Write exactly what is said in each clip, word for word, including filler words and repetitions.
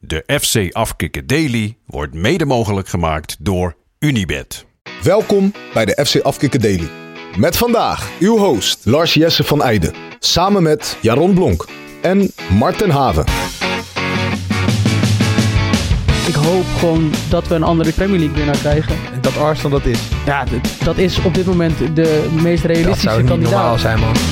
De F C Afkikken Daily wordt mede mogelijk gemaakt door Unibet. Welkom bij de F C Afkikken Daily. Met vandaag uw host Lars Jesse van Eijden. Samen met Jaron Blonk en Marten Haven. Ik hoop gewoon dat we een andere Premier League winnaar krijgen. En dat Arsenal dat is. Ja, d- dat is op dit moment de meest Dat realistische zou niet kandidaat. normaal zijn, man.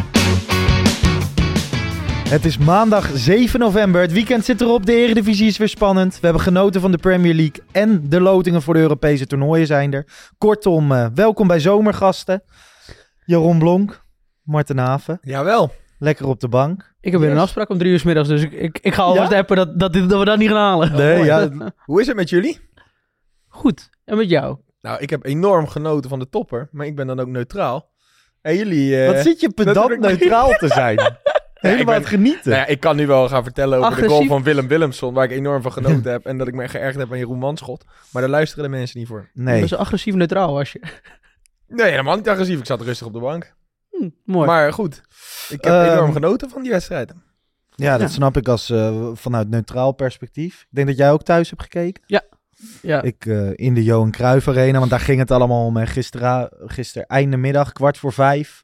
Het is maandag zeven november. Het weekend zit erop. De Eredivisie is weer spannend. We hebben genoten van de Premier League. En de lotingen voor de Europese toernooien zijn er. Kortom, uh, welkom bij Zomergasten. Jaron Blonk, Marten Haven. Jawel. Lekker op de bank. Ik heb weer een Yes. afspraak om drie uur 's middags, dus ik, ik, ik ga alvast Ja? appen dat, dat, dat we dat niet gaan halen. Nee, mooi. ja, Hoe is het met jullie? Goed, en met jou? Nou, ik heb enorm genoten van de topper, maar ik ben dan ook neutraal. En jullie... eh, wat zit je pedant natuurlijk- neutraal te zijn. Helemaal ik ben- aan het genieten. Nou ja, ik kan nu wel gaan vertellen over de Agressief. goal van Willem Willemson, waar ik enorm van genoten heb en dat ik me geërgerd heb aan Jeroen Manschot. Maar daar luisteren de mensen niet voor. Je Nee. bent zo agressief neutraal als je... Nee, helemaal niet agressief. Ik zat rustig op de bank. Hm, mooi. Maar goed, ik heb Ehm, enorm genoten van die wedstrijd. Ja, dat Ja. snap ik als uh, vanuit neutraal perspectief. Ik denk dat jij ook thuis hebt gekeken. ja. Ik uh, in de Johan Cruijff Arena, want daar ging het allemaal om. Gisteren, gisteren einde middag, kwart voor vijf.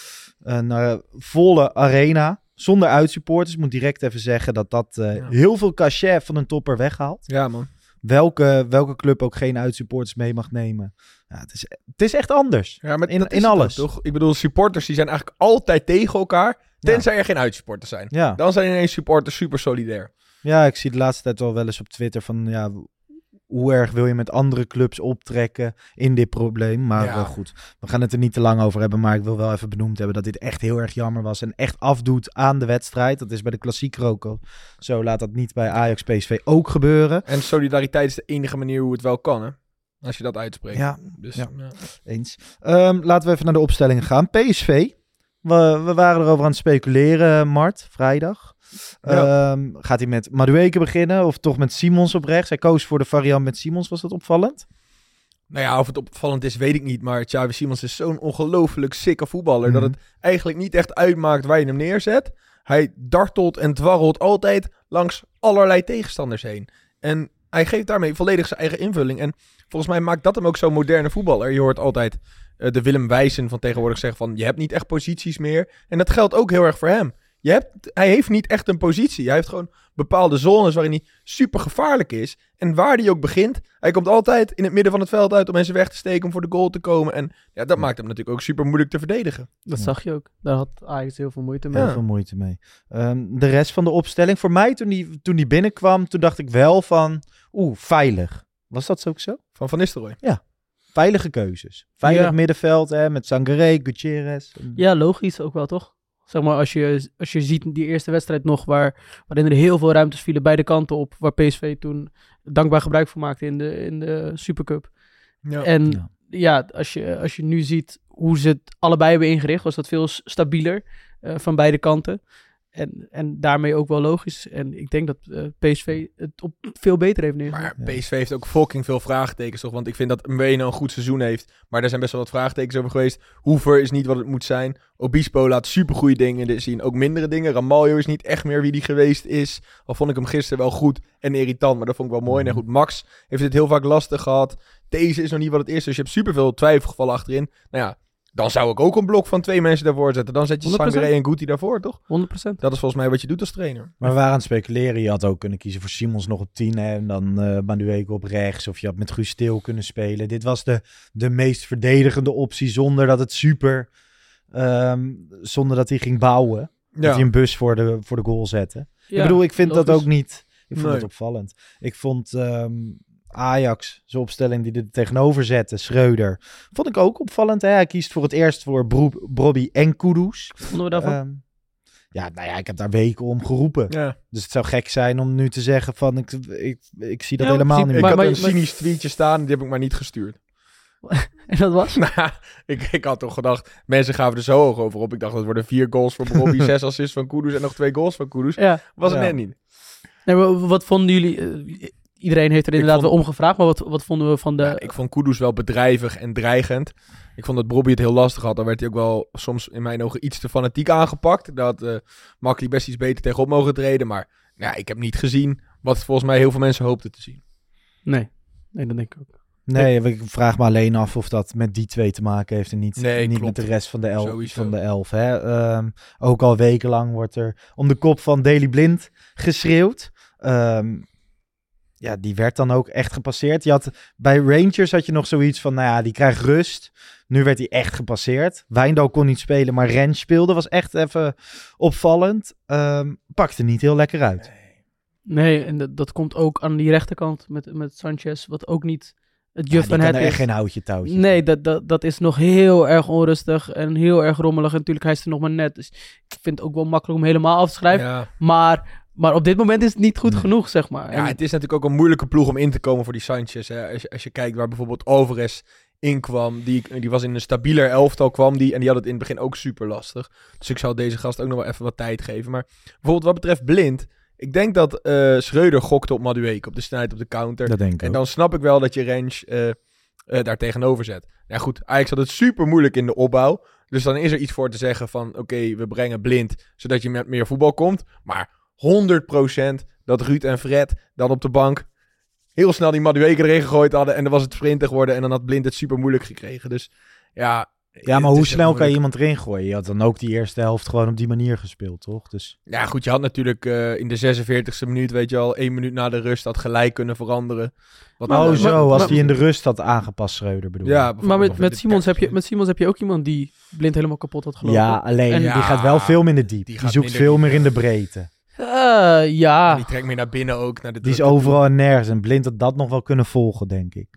Een uh, volle arena, zonder uitsupporters. Ik moet direct even zeggen dat dat uh, Ja. heel veel cachet van een topper weghaalt. Ja, man. Welke, welke club ook geen uitsupporters mee mag nemen. Ja, het, is, het is echt anders. Ja, maar In- dat is in het alles. ook, toch? Ik bedoel, supporters die zijn eigenlijk altijd tegen elkaar, tenzij er geen uitsupporters zijn. Ja. Dan zijn ineens supporters super solidair. ja, ik zie de laatste tijd wel wel eens op Twitter van... ja, hoe erg wil je met andere clubs optrekken in dit probleem? Maar Ja. wel goed, we gaan het er niet te lang over hebben. Maar ik wil wel even benoemd hebben dat dit echt heel erg jammer was. En echt afdoet aan de wedstrijd. Dat is bij de klassieker ook al zo. Laat dat niet bij Ajax P S V ook gebeuren. En solidariteit is de enige manier hoe het wel kan, hè? Als je dat uitspreekt. Ja, Dus, ja. ja. eens. Um, laten we even naar de opstellingen gaan. P S V. We, we waren erover aan het speculeren, Mart, vrijdag. Ja. Um, gaat hij met Madueke beginnen of toch met Simons op rechts? Hij koos voor de variant met Simons. Was dat opvallend? Nou ja, of het opvallend is, weet ik niet. Maar Xavi Simons is zo'n ongelooflijk sikke voetballer... dat Mhm. het eigenlijk niet echt uitmaakt waar je hem neerzet. Hij dartelt en dwarrelt altijd langs allerlei tegenstanders heen. En hij geeft daarmee volledig zijn eigen invulling. En volgens mij maakt dat hem ook zo'n moderne voetballer. Je hoort altijd uh, de Willem Wijssen van tegenwoordig zeggen van... je hebt niet echt posities meer. En dat geldt ook heel erg voor hem. Je hebt, hij heeft niet echt een positie. Hij heeft gewoon bepaalde zones waarin hij super gevaarlijk is. En waar hij ook begint, hij komt altijd in het midden van het veld uit om mensen weg te steken, om voor de goal te komen. En ja, dat maakt hem natuurlijk ook super moeilijk te verdedigen. Dat Ja. zag je ook. Daar had Ajax heel veel moeite mee. Heel veel moeite mee. Um, de rest van de opstelling. Voor mij, toen die, toen die binnenkwam, toen dacht ik wel van... Oeh, veilig. Was dat ook zo? Van Van Nistelrooy. Veilige keuzes. Veilig Ja. middenveld, hè, met Sangaré, Gutierrez. Ja, logisch ook wel, toch? Zeg maar, als je, als je ziet die eerste wedstrijd nog, waar, waarin er heel veel ruimtes vielen beide kanten op, waar P S V toen dankbaar gebruik van maakte in de, in de Supercup. Ja. En Ja. ja, als, je, als je nu ziet hoe ze het allebei hebben ingericht, was dat veel s- stabieler uh, van beide kanten. En, en daarmee ook wel logisch. En ik denk dat uh, P S V het op veel beter heeft neergezet. Maar P S V heeft ook fucking veel vraagtekens, toch? Want ik vind dat Mbeumo een goed seizoen heeft. Maar er zijn best wel wat vraagtekens over geweest. Hoever is niet wat het moet zijn. Obispo laat supergoeie dingen zien. Ook mindere dingen. Ramaljo is niet echt meer wie die geweest is. Al vond ik hem gisteren wel goed en irritant. Maar dat vond ik wel mooi. En goed, Max heeft het heel vaak lastig gehad. Deze is nog niet wat het is. Dus je hebt superveel twijfelgevallen achterin. Nou ja, dan zou ik ook een blok van twee mensen daarvoor zetten. Dan zet je honderd procent. Sangaré en Guti daarvoor, toch? honderd procent. Dat is volgens mij wat je doet als trainer. Maar we waren aan het speculeren. Je had ook kunnen kiezen voor Simons nog op tien. Hè, en dan uh, Madueke op rechts. Of je had met Guus Til kunnen spelen. Dit was de, de meest verdedigende optie. Zonder dat het super... Um, zonder dat hij ging bouwen. Ja. Dat hij een bus voor de, voor de goal zette. Ja, ik bedoel, ik vind dat logisch. ook niet... Ik vond Nee. het opvallend. Ik vond um, Ajax, zijn opstelling die er tegenover zette, Schreuder, vond ik ook opvallend. Hè? Hij kiest voor het eerst voor Bro- Brobby en Kudus. Wat vonden we daarvan? Um, ja, nou ja, ik heb daar weken om geroepen. Ja. Dus het zou gek zijn om nu te zeggen van, ik, ik, ik zie dat Ja, helemaal precies. niet Ik meer. Maar- had maar- een maar- cynisch tweetje staan, die heb ik maar niet gestuurd. En dat was? Nou, ik, ik had toch gedacht, mensen gaven er zo hoog over op. Ik dacht, dat worden vier goals voor Bobby, zes assists van Kudus en nog twee goals van Kudus. Ja. Was het Ja. net niet. Nee, maar wat vonden jullie... Uh, iedereen heeft er inderdaad vond- wel om gevraagd, maar wat, wat vonden we van de... Ja, ik vond Kudus wel bedrijvig en dreigend. Ik vond dat Bobby het heel lastig had. Dan werd hij ook wel soms in mijn ogen iets te fanatiek aangepakt. Daar had uh, Makli best iets beter tegenop mogen treden. Maar ja, ik heb niet gezien Wat volgens mij heel veel mensen hoopten te zien. Nee, nee, dat denk ik ook. Nee, ik vraag me alleen af of dat met die twee te maken heeft en niet, Nee, niet klopt. met de rest van de, el- Sowieso. van de elf. Hè? Um, ook al wekenlang wordt er om de kop van Daley Blind geschreeuwd. Um, ja, die werd dan ook echt gepasseerd. Je had, bij Rangers had je nog zoiets van, nou ja, die krijgt rust. Nu werd hij echt gepasseerd. Wijndal kon niet spelen, maar Rens speelde. Was echt even opvallend. Um, pakte niet heel lekker uit. Nee, en dat, dat komt ook aan die rechterkant met, met Sanchez, wat ook niet het Ja, juf die van kan het er is. echt geen houtje touwtje. Nee, dat, dat, dat is nog heel erg onrustig en heel erg rommelig. En natuurlijk, hij is er nog maar net. Dus ik vind het ook wel makkelijk om helemaal af te schrijven. Ja. Maar, maar op dit moment is het niet goed Nee. genoeg, zeg maar. Ja, En- het is natuurlijk ook een moeilijke ploeg om in te komen voor die Sanchez. Hè. Als, je, als je kijkt waar bijvoorbeeld Alvarez inkwam, die, die was in een stabieler elftal kwam die en die had het in het begin ook super lastig. Dus ik zou deze gast ook nog wel even wat tijd geven. Maar bijvoorbeeld wat betreft Blind, ik denk dat uh, Schreuder gokte op Madueke, op de snelheid op de counter. Dat denk ik En ook. dan snap ik wel dat je Rens uh, uh, daar tegenover zet. Ja goed, Ajax had het super moeilijk in de opbouw. Dus dan is er iets voor te zeggen van oké, okay, we brengen Blind, zodat je met meer voetbal komt. Maar honderd procent dat Ruud en Fred dan op de bank heel snel die Madueke erin gegooid hadden. En dan was het sprinter geworden en dan had Blind het super moeilijk gekregen. Dus ja... Ja, maar het hoe is snel kan je moeilijk. iemand erin gooien? Je had dan ook die eerste helft gewoon op die manier gespeeld, toch? Dus Ja goed, je had natuurlijk uh, in de zesenveertigste minuut, weet je al, één minuut na de rust dat gelijk kunnen veranderen. Wat Maar- oh maar- zo, als maar- die in de rust had aangepast, Schreuder bedoel je? Ja, maar bijvoorbeeld met, of in met, de Simons heb je, dertigste. met Simons heb je ook iemand die Blind helemaal kapot had gelopen. Ja, alleen En- die Ja, gaat wel veel minder diep. die Die, gaat zoekt minder veel diep, meer in ja. de breedte. Uh, ja. Die trekt meer naar binnen ook. Naar de Die is druk. overal en nergens. En Blind had dat nog wel kunnen volgen, denk ik.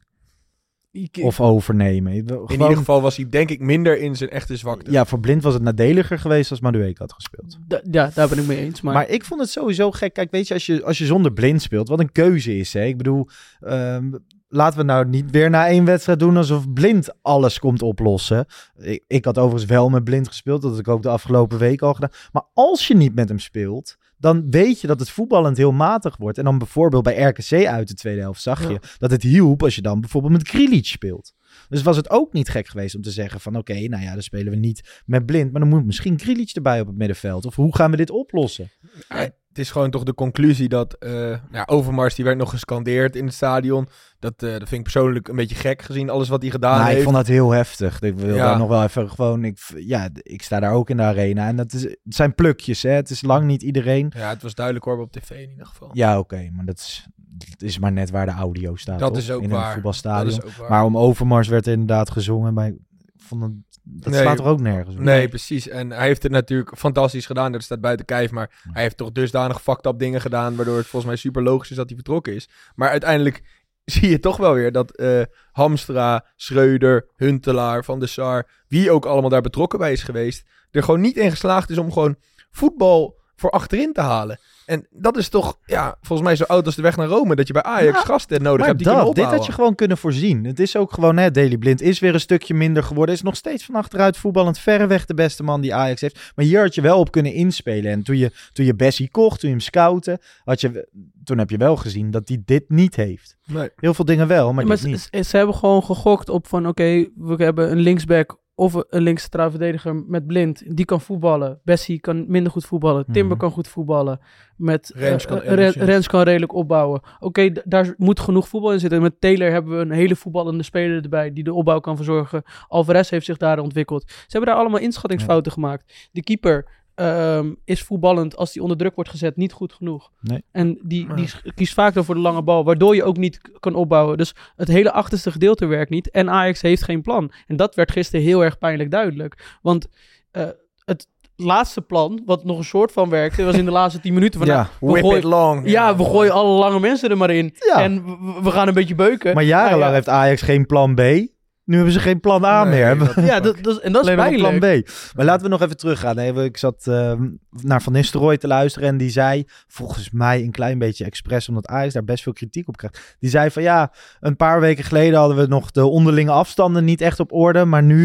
Ik- Of overnemen. In Gewoon- ieder geval was hij denk ik minder in zijn echte zwakte. Ja, voor Blind was het nadeliger geweest als Madueke had gespeeld. Da- ja, daar ben ik mee eens. Maar, Maar ik vond het sowieso gek. Kijk, weet je, als je, als je zonder Blind speelt, wat een keuze is. Hè? Ik bedoel, ehm, laten we nou niet weer na één wedstrijd doen alsof Blind alles komt oplossen. Ik, ik had overigens wel met Blind gespeeld. Dat had ik ook de afgelopen week al gedaan. Maar als je niet met hem speelt, dan weet je dat het voetballend heel matig wordt. En dan bijvoorbeeld bij R K C uit de tweede helft zag je Ja. dat het hielp als je dan bijvoorbeeld met Krilic speelt. Dus was het ook niet gek geweest om te zeggen van oké, okay, nou ja, dan spelen we niet met Blind. Maar dan moet misschien Krilic erbij op het middenveld. Of hoe gaan we dit oplossen? Ja, het is gewoon toch de conclusie dat uh, ja, Overmars, die werd nog gescandeerd in het stadion. Dat, uh, dat vind ik persoonlijk een beetje gek gezien alles wat hij gedaan Nou, heeft. ik vond dat heel heftig. Ik wil Ja. daar nog wel even gewoon... Ik, ja, ik sta daar ook in de arena. En dat is, het zijn plukjes, hè. Het is lang niet iedereen. Ja, het was duidelijk hoor op tv in ieder geval. Ja, oké. Okay, maar dat is, dat is maar net waar de audio staat, dat toch? is ook in waar. een voetbalstadion. Dat is ook waar. Maar om Overmars werd er inderdaad gezongen. Maar ik vond het, dat Nee. slaat er ook nergens op. Nee, precies. En hij heeft het natuurlijk fantastisch gedaan. Dat staat buiten kijf. Maar hij heeft toch dusdanig fucked up dingen gedaan. Waardoor het volgens mij super logisch is dat hij vertrokken is. Maar uiteindelijk zie je toch wel weer dat uh, Hamstra, Schreuder, Huntelaar, Van der Sar, wie ook allemaal daar betrokken bij is geweest, er gewoon niet in geslaagd is om gewoon voetbal voor achterin te halen. En dat is toch, ja, volgens mij zo oud als de weg naar Rome, dat je bij Ajax Ja, gasten nodig Maar hebt die dat, kunnen dit opbouwen. had je gewoon kunnen voorzien. Het is ook gewoon, hè, Daley Blind is weer een stukje minder geworden. Is nog steeds van achteruit voetballend verreweg de beste man die Ajax heeft. Maar hier had je wel op kunnen inspelen. En toen je, toen je Bessie kocht, toen je hem scoutte, had je, toen heb je wel gezien dat hij dit niet heeft. Nee. Heel veel dingen wel, maar, maar dit ze, niet. ze hebben gewoon gegokt op van oké, okay, we hebben een linksback of een links centraal verdediger met Blind. Die kan voetballen. Bessie kan minder goed voetballen. Timber Mhm. kan goed voetballen. Met, Rens uh, kan uh, Ren- enigszins. Rens kan redelijk opbouwen. Oké, okay, d- daar moet genoeg voetbal in zitten. Met Taylor hebben we een hele voetballende speler erbij die de opbouw kan verzorgen. Alvarez heeft zich daar ontwikkeld. Ze hebben daar allemaal inschattingsfouten ja. gemaakt. De keeper um, is voetballend als die onder druk wordt gezet niet goed genoeg. Nee. En die, die kiest vaak dan voor de lange bal, waardoor je ook niet k- kan opbouwen. Dus het hele achterste gedeelte werkt niet. En Ajax heeft geen plan. En dat werd gisteren heel erg pijnlijk duidelijk. Want uh, het laatste plan, wat nog een soort van werkte, was in de laatste tien minuten van... Ja, nou, we whip gooien, it long. Ja, we gooien alle lange mensen er maar in. Ja. En we, we gaan een beetje beuken. Maar jarenlang Nou ja, heeft Ajax geen plan B. Nu hebben ze geen plan A Nee, meer. dat- ja, dat, dat, en dat is Alleen nog een pijnlijk. plan B. Maar laten we nog even teruggaan. Nee, ik zat uh, naar Van Nistelrooy te luisteren en die zei, volgens mij een klein beetje expres, omdat Ajax daar best veel kritiek op krijgt. Die zei van ja, een paar weken geleden hadden we nog de onderlinge afstanden niet echt op orde, maar nu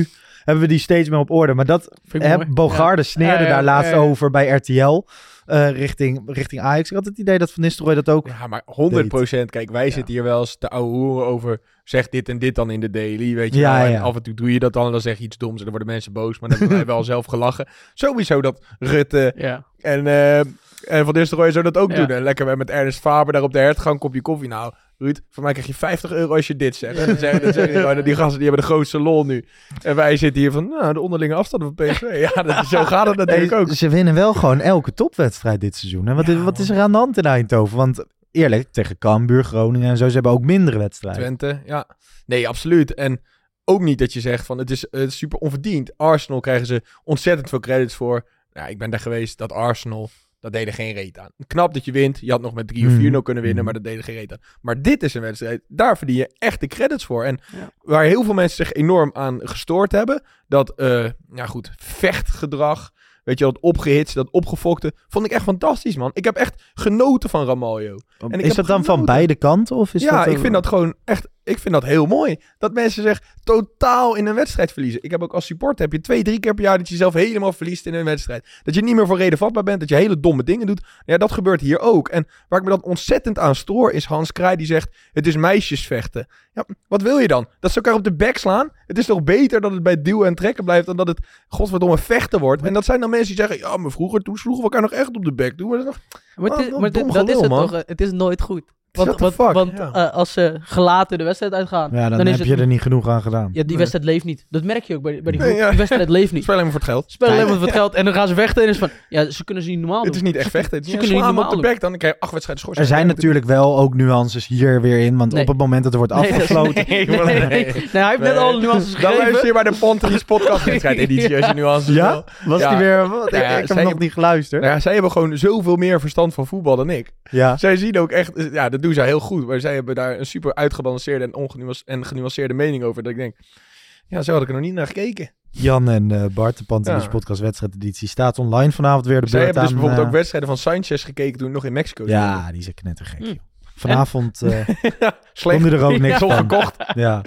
hebben we die steeds meer op orde. Maar dat, Vind ik hè, mooi. Bogarde Ja. sneerde Ja, ja, daar laatst ja, ja. over bij R T L. Uh, richting, richting Ajax. Ik had het idee dat Van Nistelrooy dat ook... Ja, maar honderd procent. Kijk, wij zitten hier wel eens te ouwe hoeren over... Zeg dit en dit dan in de daily, weet je Ja, wel. En ja. af en toe doe je dat dan en dan zeg je iets doms... en dan worden mensen boos, maar dan hebben wij wel zelf gelachen. Sowieso dat Rutte Ja. en, uh, en Van Nistelrooy zo dat ook Ja. doen. En lekker met Ernest Faber daar op de hertgang, kopje koffie. Nou, Ruud, voor mij krijg je vijftig euro als je dit zegt. En dan zeggen, dan zeggen die, gewoon, die gasten die hebben de grootste lol nu. En wij zitten hier van, nou, de onderlinge afstanden van P S V. Ja, dat, zo gaat het natuurlijk Hey, ook. ze winnen wel gewoon elke topwedstrijd dit seizoen. Hè? Wat, Ja, is, wat man. is er aan de hand in Eindhoven? Want eerlijk, tegen Cambuur, Groningen en zo, ze hebben ook mindere wedstrijden. Twente, ja. Nee, absoluut. En ook niet dat je zegt van het is, het is super onverdiend. Arsenal krijgen ze ontzettend veel credits voor. Ja, ik ben daar geweest, dat Arsenal, dat deed er geen reet aan. Knap dat je wint. Je had nog met drie of vier nul kunnen winnen, maar dat deed er geen reet aan. Maar dit is een wedstrijd, daar verdien je echt de credits voor. En Ja. waar heel veel mensen zich enorm aan gestoord hebben, dat, uh, ja goed, vechtgedrag, weet je, dat opgehitst, dat opgefokte, vond ik echt fantastisch, man. Ik heb echt genoten van Ramaljo. En ik Is heb dat dan van genoten. beide kanten? Of is Ja, dat, ik vind dat gewoon echt... Ik vind dat heel mooi. Dat mensen zich totaal in een wedstrijd verliezen. Ik heb ook als supporter... heb je twee, drie keer per jaar... dat je jezelf helemaal verliest in een wedstrijd. Dat je niet meer voor reden vatbaar bent. Dat je hele domme dingen doet. Ja, dat gebeurt hier ook. En waar ik me dan ontzettend aan stoor... is Hans Kraai die zegt... het is meisjesvechten. Ja, wat wil je dan? Dat ze elkaar op de bek slaan? Het is toch beter dat het bij duwen en trekken blijft... dan dat het godverdomme vechten wordt. En dat zijn dan mensen die zeggen... ja, maar vroeger toen sloegen we elkaar nog echt op de bek. Doen we dat nog? Maar, Wat het is- een maar dit- dom dat is gelul, het man. toch? eh, Het is nooit goed. Want, What the want, fuck? want Ja. eh, als ze gelaten de wedstrijd uitgaan... Ja, dan, dan is heb het, je er niet genoeg aan gedaan. Ja, die Nee. wedstrijd leeft niet. Dat merk je ook bij, bij die Nee, groep. ja. Die wedstrijd leeft niet. Speel alleen maar voor het geld. Spelen alleen Kijk. maar voor het geld en dan gaan ze vechten en is van... Ja, ze kunnen ze niet normaal doen. Het is niet echt vechten. Het is Ze niet kunnen slaan niet hem op de normaal bek. Dan krijg je acht wedstrijden schorsing. Er zijn natuurlijk wel ook nuances hier weer in. Want Nee. op het moment dat er wordt Nee, dat is- afgesloten... Nee, nee, Nee. nee. Nee, hij heeft net Nee. alle nuances Dan luister gegeven. je bij de Pontelis podcast wedstrijd editie als je nuances Ja? wil. Was Ja. die weer... Wat? Ja, ik ik heb zij- hem nog niet geluisterd. Nou ja, zij hebben gewoon zoveel meer verstand van voetbal dan ik. Ja. Zij zien ook echt, ja, dat doen zij heel goed. Maar zij hebben daar een super uitgebalanceerde en, ongenuance- en genuanceerde mening over. Dat ik denk, ja, zo had ik er nog niet naar gekeken. Jan en uh, Bart, de Pantelis Ja. podcast wedstrijdeditie, staat online vanavond weer de Zij beurt hebben dus aan, bijvoorbeeld uh, ook wedstrijden van Sanchez gekeken toen ik nog in Mexico zat. Ja, die is knettergek, Mm. joh. Vanavond uh, Slecht. kon hij er ook niks Ja, van. gekocht. Ja.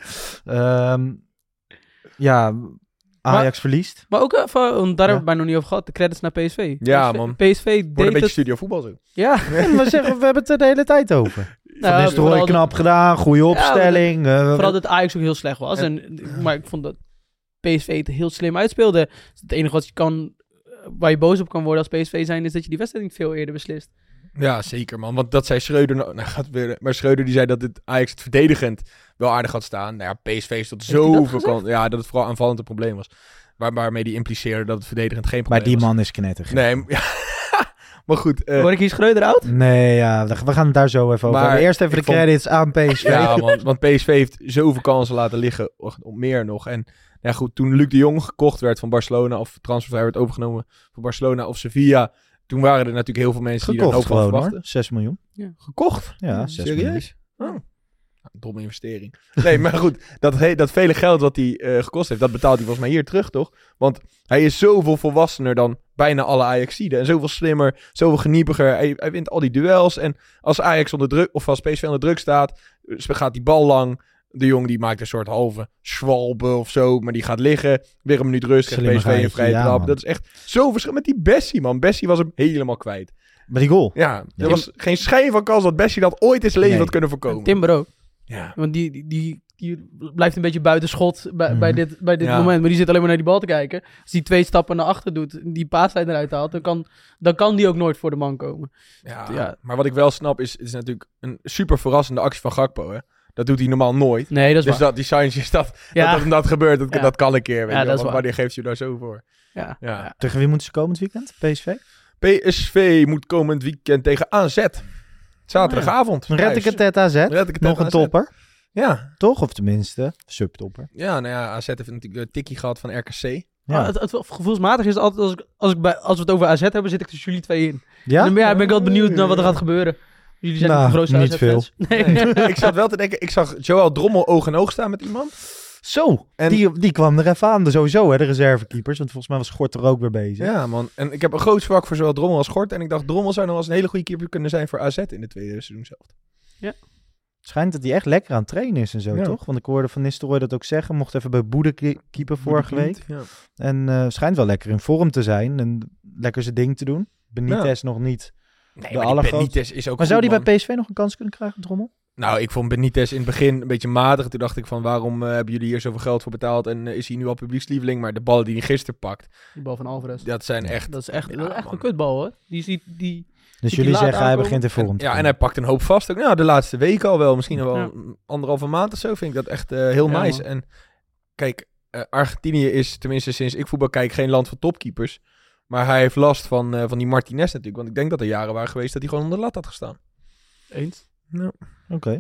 Ehm, ja, Ajax verliest. Maar ook, even, want daar Ja. hebben we het bijna nog niet over gehad, de credits naar P S V. Ja, P S V man. P S V Wordt een deed beetje het... studio voetbal zo. Ja. En we, zeggen, we hebben het er de hele tijd over. Van Nou, Nistelrooy vooral knap dat- gedaan, goede opstelling. eh, Vooral dat Ajax ook heel slecht was. En, maar ik vond dat P S V het heel slim uitspeelde. Het enige wat je kan, waar je boos op kan worden als P S V zijn, is dat je die wedstrijd niet veel eerder beslist. Ja, zeker man. Want dat zei Schreuder, nou, nou gaat weer, maar Schreuder die zei dat het Ajax het verdedigend wel aardig had staan. Nou ja, P S V is tot hij dat zoveel gezegd? kant. Ja, dat het vooral aanvallend een probleem was. Waar, waarmee die impliceerde dat het verdedigend geen maar probleem die was. man is knettergek. Nee, m- ja. Maar goed. eh, Word ik hier Schreuder oud? Nee, ja, we gaan het daar zo even over Maar hebben. Eerst even ik de vond- credits aan P S V. ja, man, want P S V heeft zoveel kansen laten liggen. Of of meer nog. En ja, goed, toen Luc de Jong gekocht werd van Barcelona. Of transfervrij werd overgenomen van Barcelona of Sevilla. Toen waren er natuurlijk heel veel mensen die er een hoop Gekocht van gewoon verwachten. hoor, zes miljoen. Gekocht? Ja, zes miljoen. Serieus? Oh. Nou, domme investering. Nee, maar goed. Dat, he- dat vele geld wat hij eh, gekost heeft, dat betaalt hij volgens mij hier terug, toch? Want hij is zoveel volwassener dan bijna alle Ajaxiden. En zoveel slimmer, zoveel geniepiger. Hij, hij wint al die duels. En als Ajax onder druk, of als P S V onder druk staat, eh, gaat die bal lang. De Jong die maakt een soort halve schwalbe of zo, maar die gaat liggen. Weer een minuut rust, krijgt P S V een Slimmigheidje, vrije ja, trap. man. Dat is echt zo verschil met die Bessie, man. Bessie was hem helemaal kwijt. Maar die goal. Ja, er Ja. was geen schijn van kans dat Bessie dat ooit in zijn leven Nee. had kunnen voorkomen. Timber ook. Ja. Want die, die, die, die blijft een beetje buiten schot bij, Mhm. bij dit, bij dit Ja. moment. Maar die zit alleen maar naar die bal te kijken. Als die twee stappen naar achter doet, die paaslijn eruit haalt, dan kan, dan kan die ook nooit voor de man komen. Ja, Ja. maar wat ik wel snap is, het is natuurlijk een super verrassende actie van Gakpo, hè. Dat doet hij normaal nooit. Nee, dat is Dus waar. dat die Sanchez, dat, Ja. dat, dat, dat gebeurt, dat, Ja. dat kan een keer. Weet Ja, je wel, dat is want waar. wanneer geeft je daar zo voor? Ja. Ja. Tegen wie moeten ze komend weekend? P S V? P S V moet komend weekend tegen A Z. Zaterdagavond. Dan red ik thuis. het net A Z. Red ik het Nog net een A Z. topper. Ja. Toch? Of tenminste, subtopper. Ja, nou ja, A Z heeft natuurlijk een tikkie gehad van R K C. Ja. Maar het, het, gevoelsmatig is het altijd, als, ik, als, ik bij, als we het over A Z hebben, zit ik tussen jullie twee in. Ja? Dan ben, ja, ben ik wel benieuwd naar wat er gaat gebeuren. Jullie zijn Nou, de grootste niet A Z-fans. Nee. ik zat wel te denken, ik zag Joël Drommel oog in oog staan met iemand. Zo, En- die, die kwam er even aan. Sowieso, hè, de reservekeepers. Want volgens mij was Gort er ook weer bezig. Ja, man. En ik heb een groot zwak voor zowel Drommel als Gort. En ik dacht, Drommel zou nog wel eens een hele goede keeper kunnen zijn voor A Z in de tweede seizoen zelf. schijnt dat hij echt lekker aan het trainen is en zo, Ja. toch? Want ik hoorde Van Nistelrooy dat ook zeggen. Mocht even bij Boede ki- keeper vorige week. Ja. En uh, schijnt wel lekker in vorm te zijn. En lekker zijn ding te doen. Benitez nog niet. Nee, De maar die allergrootste. Benitez is ook Maar zou goed, die man. bij P S V nog een kans kunnen krijgen, Drommel? Nou, ik vond Benitez in het begin een beetje matig. Toen dacht ik van, waarom uh, hebben jullie hier zoveel geld voor betaald? En uh, is hij nu al publiekslieveling? Maar de ballen die hij gisteren pakt, Die bal van Alvarez. dat zijn echt... Dat is echt, Ja, dat is echt man. een kutbal, hoor. Die ziet die... Dus die jullie laat zeggen hij aankomen? begint in vorm te Ja, en komen. hij pakt een hoop vast. Ook, nou, de laatste weken al wel. Misschien wel Ja. een anderhalve maand of zo. Vind ik dat echt uh, heel Ja, nice. man. En kijk, uh, Argentinië is, tenminste sinds ik voetbal kijk, geen land van topkeepers. Maar hij heeft last van, uh, van die Martinez natuurlijk. Want ik denk dat er jaren waren geweest dat hij gewoon onder de lat had gestaan. Eens. Ja. Oké. Okay.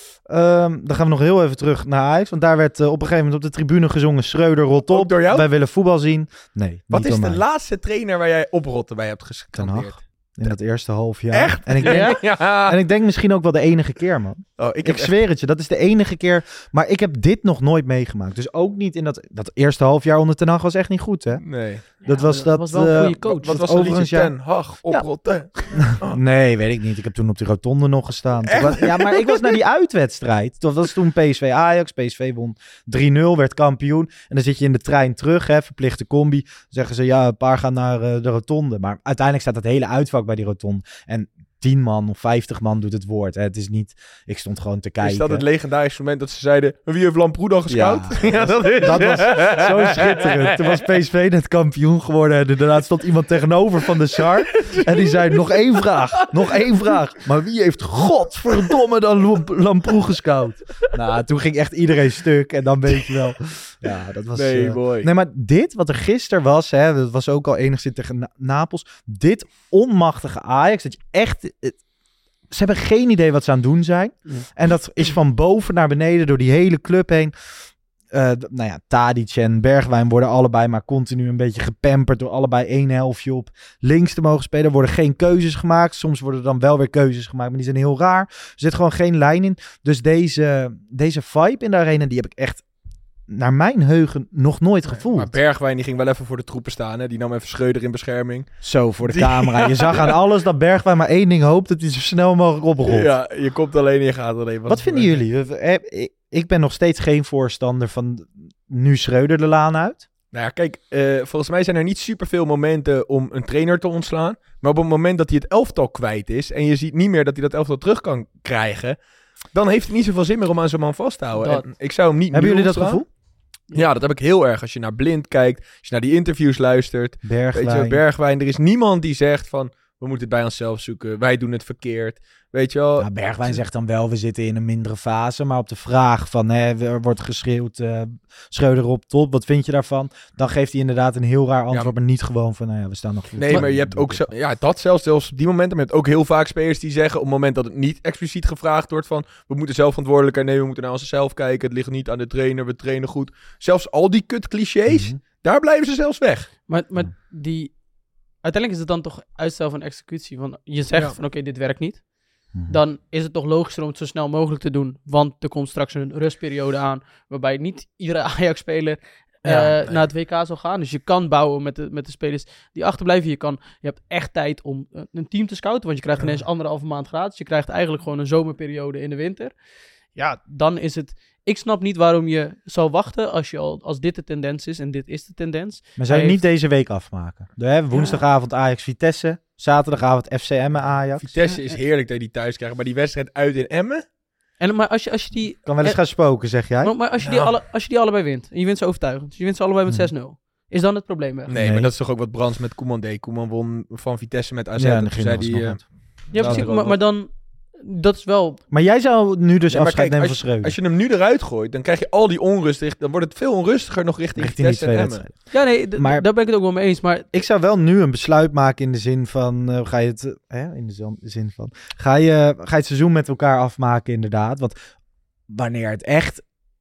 Um, dan gaan we nog heel even terug naar Ajax. Want daar werd uh, op een gegeven moment op de tribune gezongen... Schreuder, rot op. Ook door jou? Wij willen voetbal zien. Nee, Wat niet is door de mij. laatste trainer waar jij oprotten bij hebt Ten gescandeerd? Hag. In dat eerste half jaar. Echt? En ik, denk, Ja? Ja. en ik denk misschien ook wel de enige keer, man. Oh, ik Ik, heb echt- zweer het je, dat is de enige keer. Maar ik heb dit nog nooit meegemaakt. Dus ook niet in dat... Dat eerste half jaar onder Ten Hag was echt niet goed, hè? Nee. Dat Ja, was dat, was wel een eh, goede coach. Wat dat was het overigens, liedje? ja. Ten Hag, oprotten. Nee, weet ik niet. Ik heb toen op die rotonde nog gestaan. Echt? Toen was- ja, maar ik was naar die uitwedstrijd. Dat was toen P S V Ajax. P S V won drie nul, werd kampioen. En dan zit je in de trein terug, hè, verplichte combi. Dan zeggen ze, ja, een paar gaan naar uh, de rotonde. Maar uiteindelijk staat dat hele uitvak bij die rotonde. En tien man of vijftig man doet het woord. Hè. Het is niet... Ik stond gewoon te kijken. Is dat het legendarische moment dat ze zeiden... Wie heeft Lamproe dan gescout? Ja, Ja, dat is Dat was zo schitterend. Toen was P S V net kampioen geworden. En inderdaad stond iemand tegenover van de S A R. En die zei, nog één vraag. Nog één vraag. Maar wie heeft godverdomme dan Lam- Lamproe gescout? Nou, toen ging echt iedereen stuk. En dan weet je wel. Ja, dat was... Nee, uh, mooi. Nee, maar dit wat er gisteren was, hè, dat was ook al enigszins tegen Na- Napels. Dit onmachtige Ajax, dat je echt... Het, ze hebben geen idee wat ze aan het doen zijn. Ja. En dat is van boven naar beneden door die hele club heen. Uh, d- nou ja, Tadic en Bergwijn worden allebei maar continu een beetje gepamperd door allebei één helftje op links te mogen spelen. Er worden geen keuzes gemaakt. Soms worden er dan wel weer keuzes gemaakt, maar die zijn heel raar. Er zit gewoon geen lijn in. Dus deze, deze vibe in de arena, die heb ik echt naar mijn heugen nog nooit gevoeld. Maar Bergwijn die ging wel even voor de troepen staan. Hè? Die nam even Schreuder in bescherming. Zo, voor de Die- camera. Je zag aan alles dat Bergwijn maar één ding hoopt, dat hij zo snel mogelijk oprolt. Ja, je komt alleen en je gaat alleen. Wat vinden jullie? Eh, eh, Ik ben nog steeds geen voorstander van nu Schreuder de laan uit. Nou ja, kijk, uh, volgens mij zijn er niet superveel momenten om een trainer te ontslaan. Maar op het moment dat hij het elftal kwijt is en je ziet niet meer dat hij dat elftal terug kan krijgen, dan heeft het niet zoveel zin meer om aan zo'n man vast te houden. Dat. En ik zou hem niet Hebben nu jullie dat ontslaan. gevoel? Ja, dat heb ik heel erg. Als je naar Blind kijkt, als je naar die interviews luistert. Bergwijn. Weet je, Bergwijn, er is niemand die zegt van, we moeten het bij onszelf zoeken, wij doen het verkeerd. Weet je wel. Nou, Bergwijn zegt dan wel, we zitten in een mindere fase. Maar op de vraag van, hè, er wordt geschreeuwd, uh, Schreuder op top, wat vind je daarvan? Dan geeft hij inderdaad een heel raar antwoord, Ja, maar niet gewoon van, nou ja, we staan nog goed. Nee, maar je hebt ook, zo, ja, dat zelfs, zelfs op die momenten, maar je hebt ook heel vaak spelers die zeggen, op het moment dat het niet expliciet gevraagd wordt van, we moeten zelf verantwoordelijkheid nemen, we moeten naar onszelf kijken, het ligt niet aan de trainer, we trainen goed. Zelfs al die kut clichés, Mhm. daar blijven ze zelfs weg. Maar, maar die... Uiteindelijk is het dan toch uitstel van executie. Van, je zegt Ja. van oké, dit werkt niet. Mhm. Dan is het toch logischer om het zo snel mogelijk te doen. Want er komt straks een rustperiode aan. Waarbij niet iedere Ajax-speler Ja, eh, nee. naar het W K zal gaan. Dus je kan bouwen met de, met de spelers die achterblijven. Je, kan, je hebt echt tijd om eh, een team te scouten. Want je krijgt Ja. ineens anderhalve maand gratis. Je krijgt eigenlijk gewoon een zomerperiode in de winter. Ja, dan is het... Ik snap niet waarom je zou wachten als, je al, als dit de tendens is. En dit is de tendens. Maar zou je Hij niet deze week afmaken? De, hè, woensdagavond Ajax-Vitesse, zaterdagavond F C Emmen Ajax. Vitesse is heerlijk dat je die thuis krijgt, maar die wedstrijd uit in Emmen? En, maar als je, als je die... Kan wel eens eh, gaan spoken, zeg jij? Maar, maar als, je die Ja. alle, als je die allebei wint, en je wint ze overtuigend, dus je wint ze allebei met Hmm. zes nul, is dan het probleem weg? Nee, Nee. maar dat is toch ook wat Brands met Koeman deed. Koeman won van Vitesse met A Z. Ja, en en dan toen ging zei het hij, alsnog eh, uit. Ja, dat precies, is maar, wel maar dan, dat is wel... Maar jij zou nu dus Ja, maar afscheid kijk, nemen van als, Schreuder. als je hem nu eruit gooit, dan krijg je al die onrust. richt- Dan wordt het veel onrustiger nog richting, richting die Vitesse twee en Emmen. wedstrijden. Ja, nee, d- Maar- daar ben ik het ook wel mee eens, maar... Ik zou wel nu een besluit maken in de zin van, uh, ga je het, uh, hè, in de zin- zin van, ga je, ga je het seizoen met elkaar afmaken inderdaad. Want wanneer het echt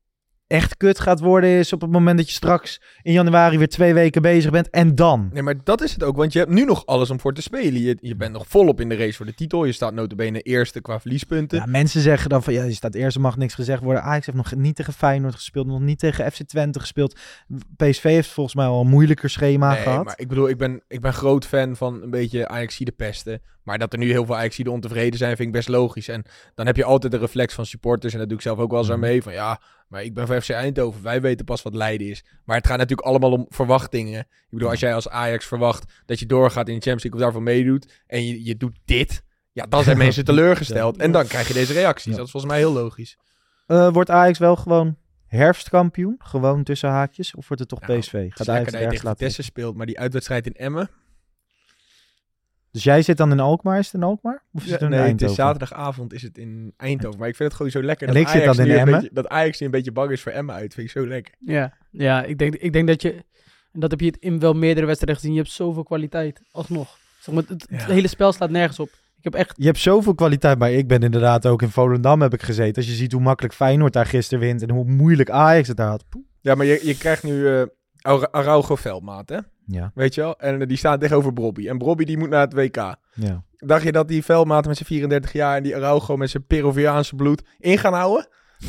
echt kut gaat worden is op het moment dat je straks in januari weer twee weken bezig bent. En dan? Nee, maar dat is het ook. Want je hebt nu nog alles om voor te spelen. Je, je bent nog volop in de race voor de titel. Je staat nota bene eerste qua verliespunten. Ja, mensen zeggen dan van, ja, je staat eerst, er mag niks gezegd worden. Ajax heeft nog niet tegen Feyenoord gespeeld, nog niet tegen F C Twente gespeeld. P S V heeft volgens mij al een moeilijker schema nee, gehad. maar ik bedoel, ik ben, ik ben groot fan van een beetje Ajaxide pesten. Maar dat er nu heel veel Ajaxide ontevreden zijn, vind ik best logisch. En dan heb je altijd de reflex van supporters. En dat doe ik zelf ook wel eens aan mee. Van ja, maar ik ben van F C Eindhoven. Wij weten pas wat Leiden is. Maar het gaat natuurlijk allemaal om verwachtingen. Ik bedoel, als jij als Ajax verwacht dat je doorgaat in de Champions League of daarvoor meedoet. En je, je doet dit. Ja, dan zijn mensen teleurgesteld. En dan krijg je deze reacties. Ja. Dat is volgens mij heel logisch. Uh, wordt Ajax wel gewoon herfstkampioen? Gewoon tussen haakjes? Of wordt het toch Nou, P S V? Gaat Het is Ajax lekker dat je ergens tegen laten? Vitesse speelt. Maar die uitwedstrijd in Emmen. Dus jij zit dan in Alkmaar? Is het in Alkmaar? Of is Ja, het in nee, het is Eindhoven? zaterdagavond is het in Eindhoven. Maar ik vind het gewoon zo lekker En dat ik zit Ajax dan in nu een Emmen. beetje, dat Ajax nu een beetje bang is voor Emmen uit. Vind ik zo lekker. Ja, ja ik, denk, ik denk dat je... En dat heb je in wel meerdere wedstrijden gezien. Je hebt zoveel kwaliteit. Alsnog. Zeg maar, het, het Ja. hele spel slaat nergens op. Ik heb echt... Je hebt zoveel kwaliteit, maar ik ben inderdaad ook in Volendam heb ik gezeten. Als je ziet hoe makkelijk Feyenoord daar gisteren wint en hoe moeilijk Ajax het daar had. Poeh. Ja, maar je, je krijgt nu uh, Araujo Veldmaat, hè? Ja, Weet je wel? En uh, die staan tegenover Brobby. En Brobby die moet naar het W K. ja. Dacht je dat die Veldmaat met zijn vierendertig jaar en die Araujo met zijn Peruviaanse bloed in gaan houden?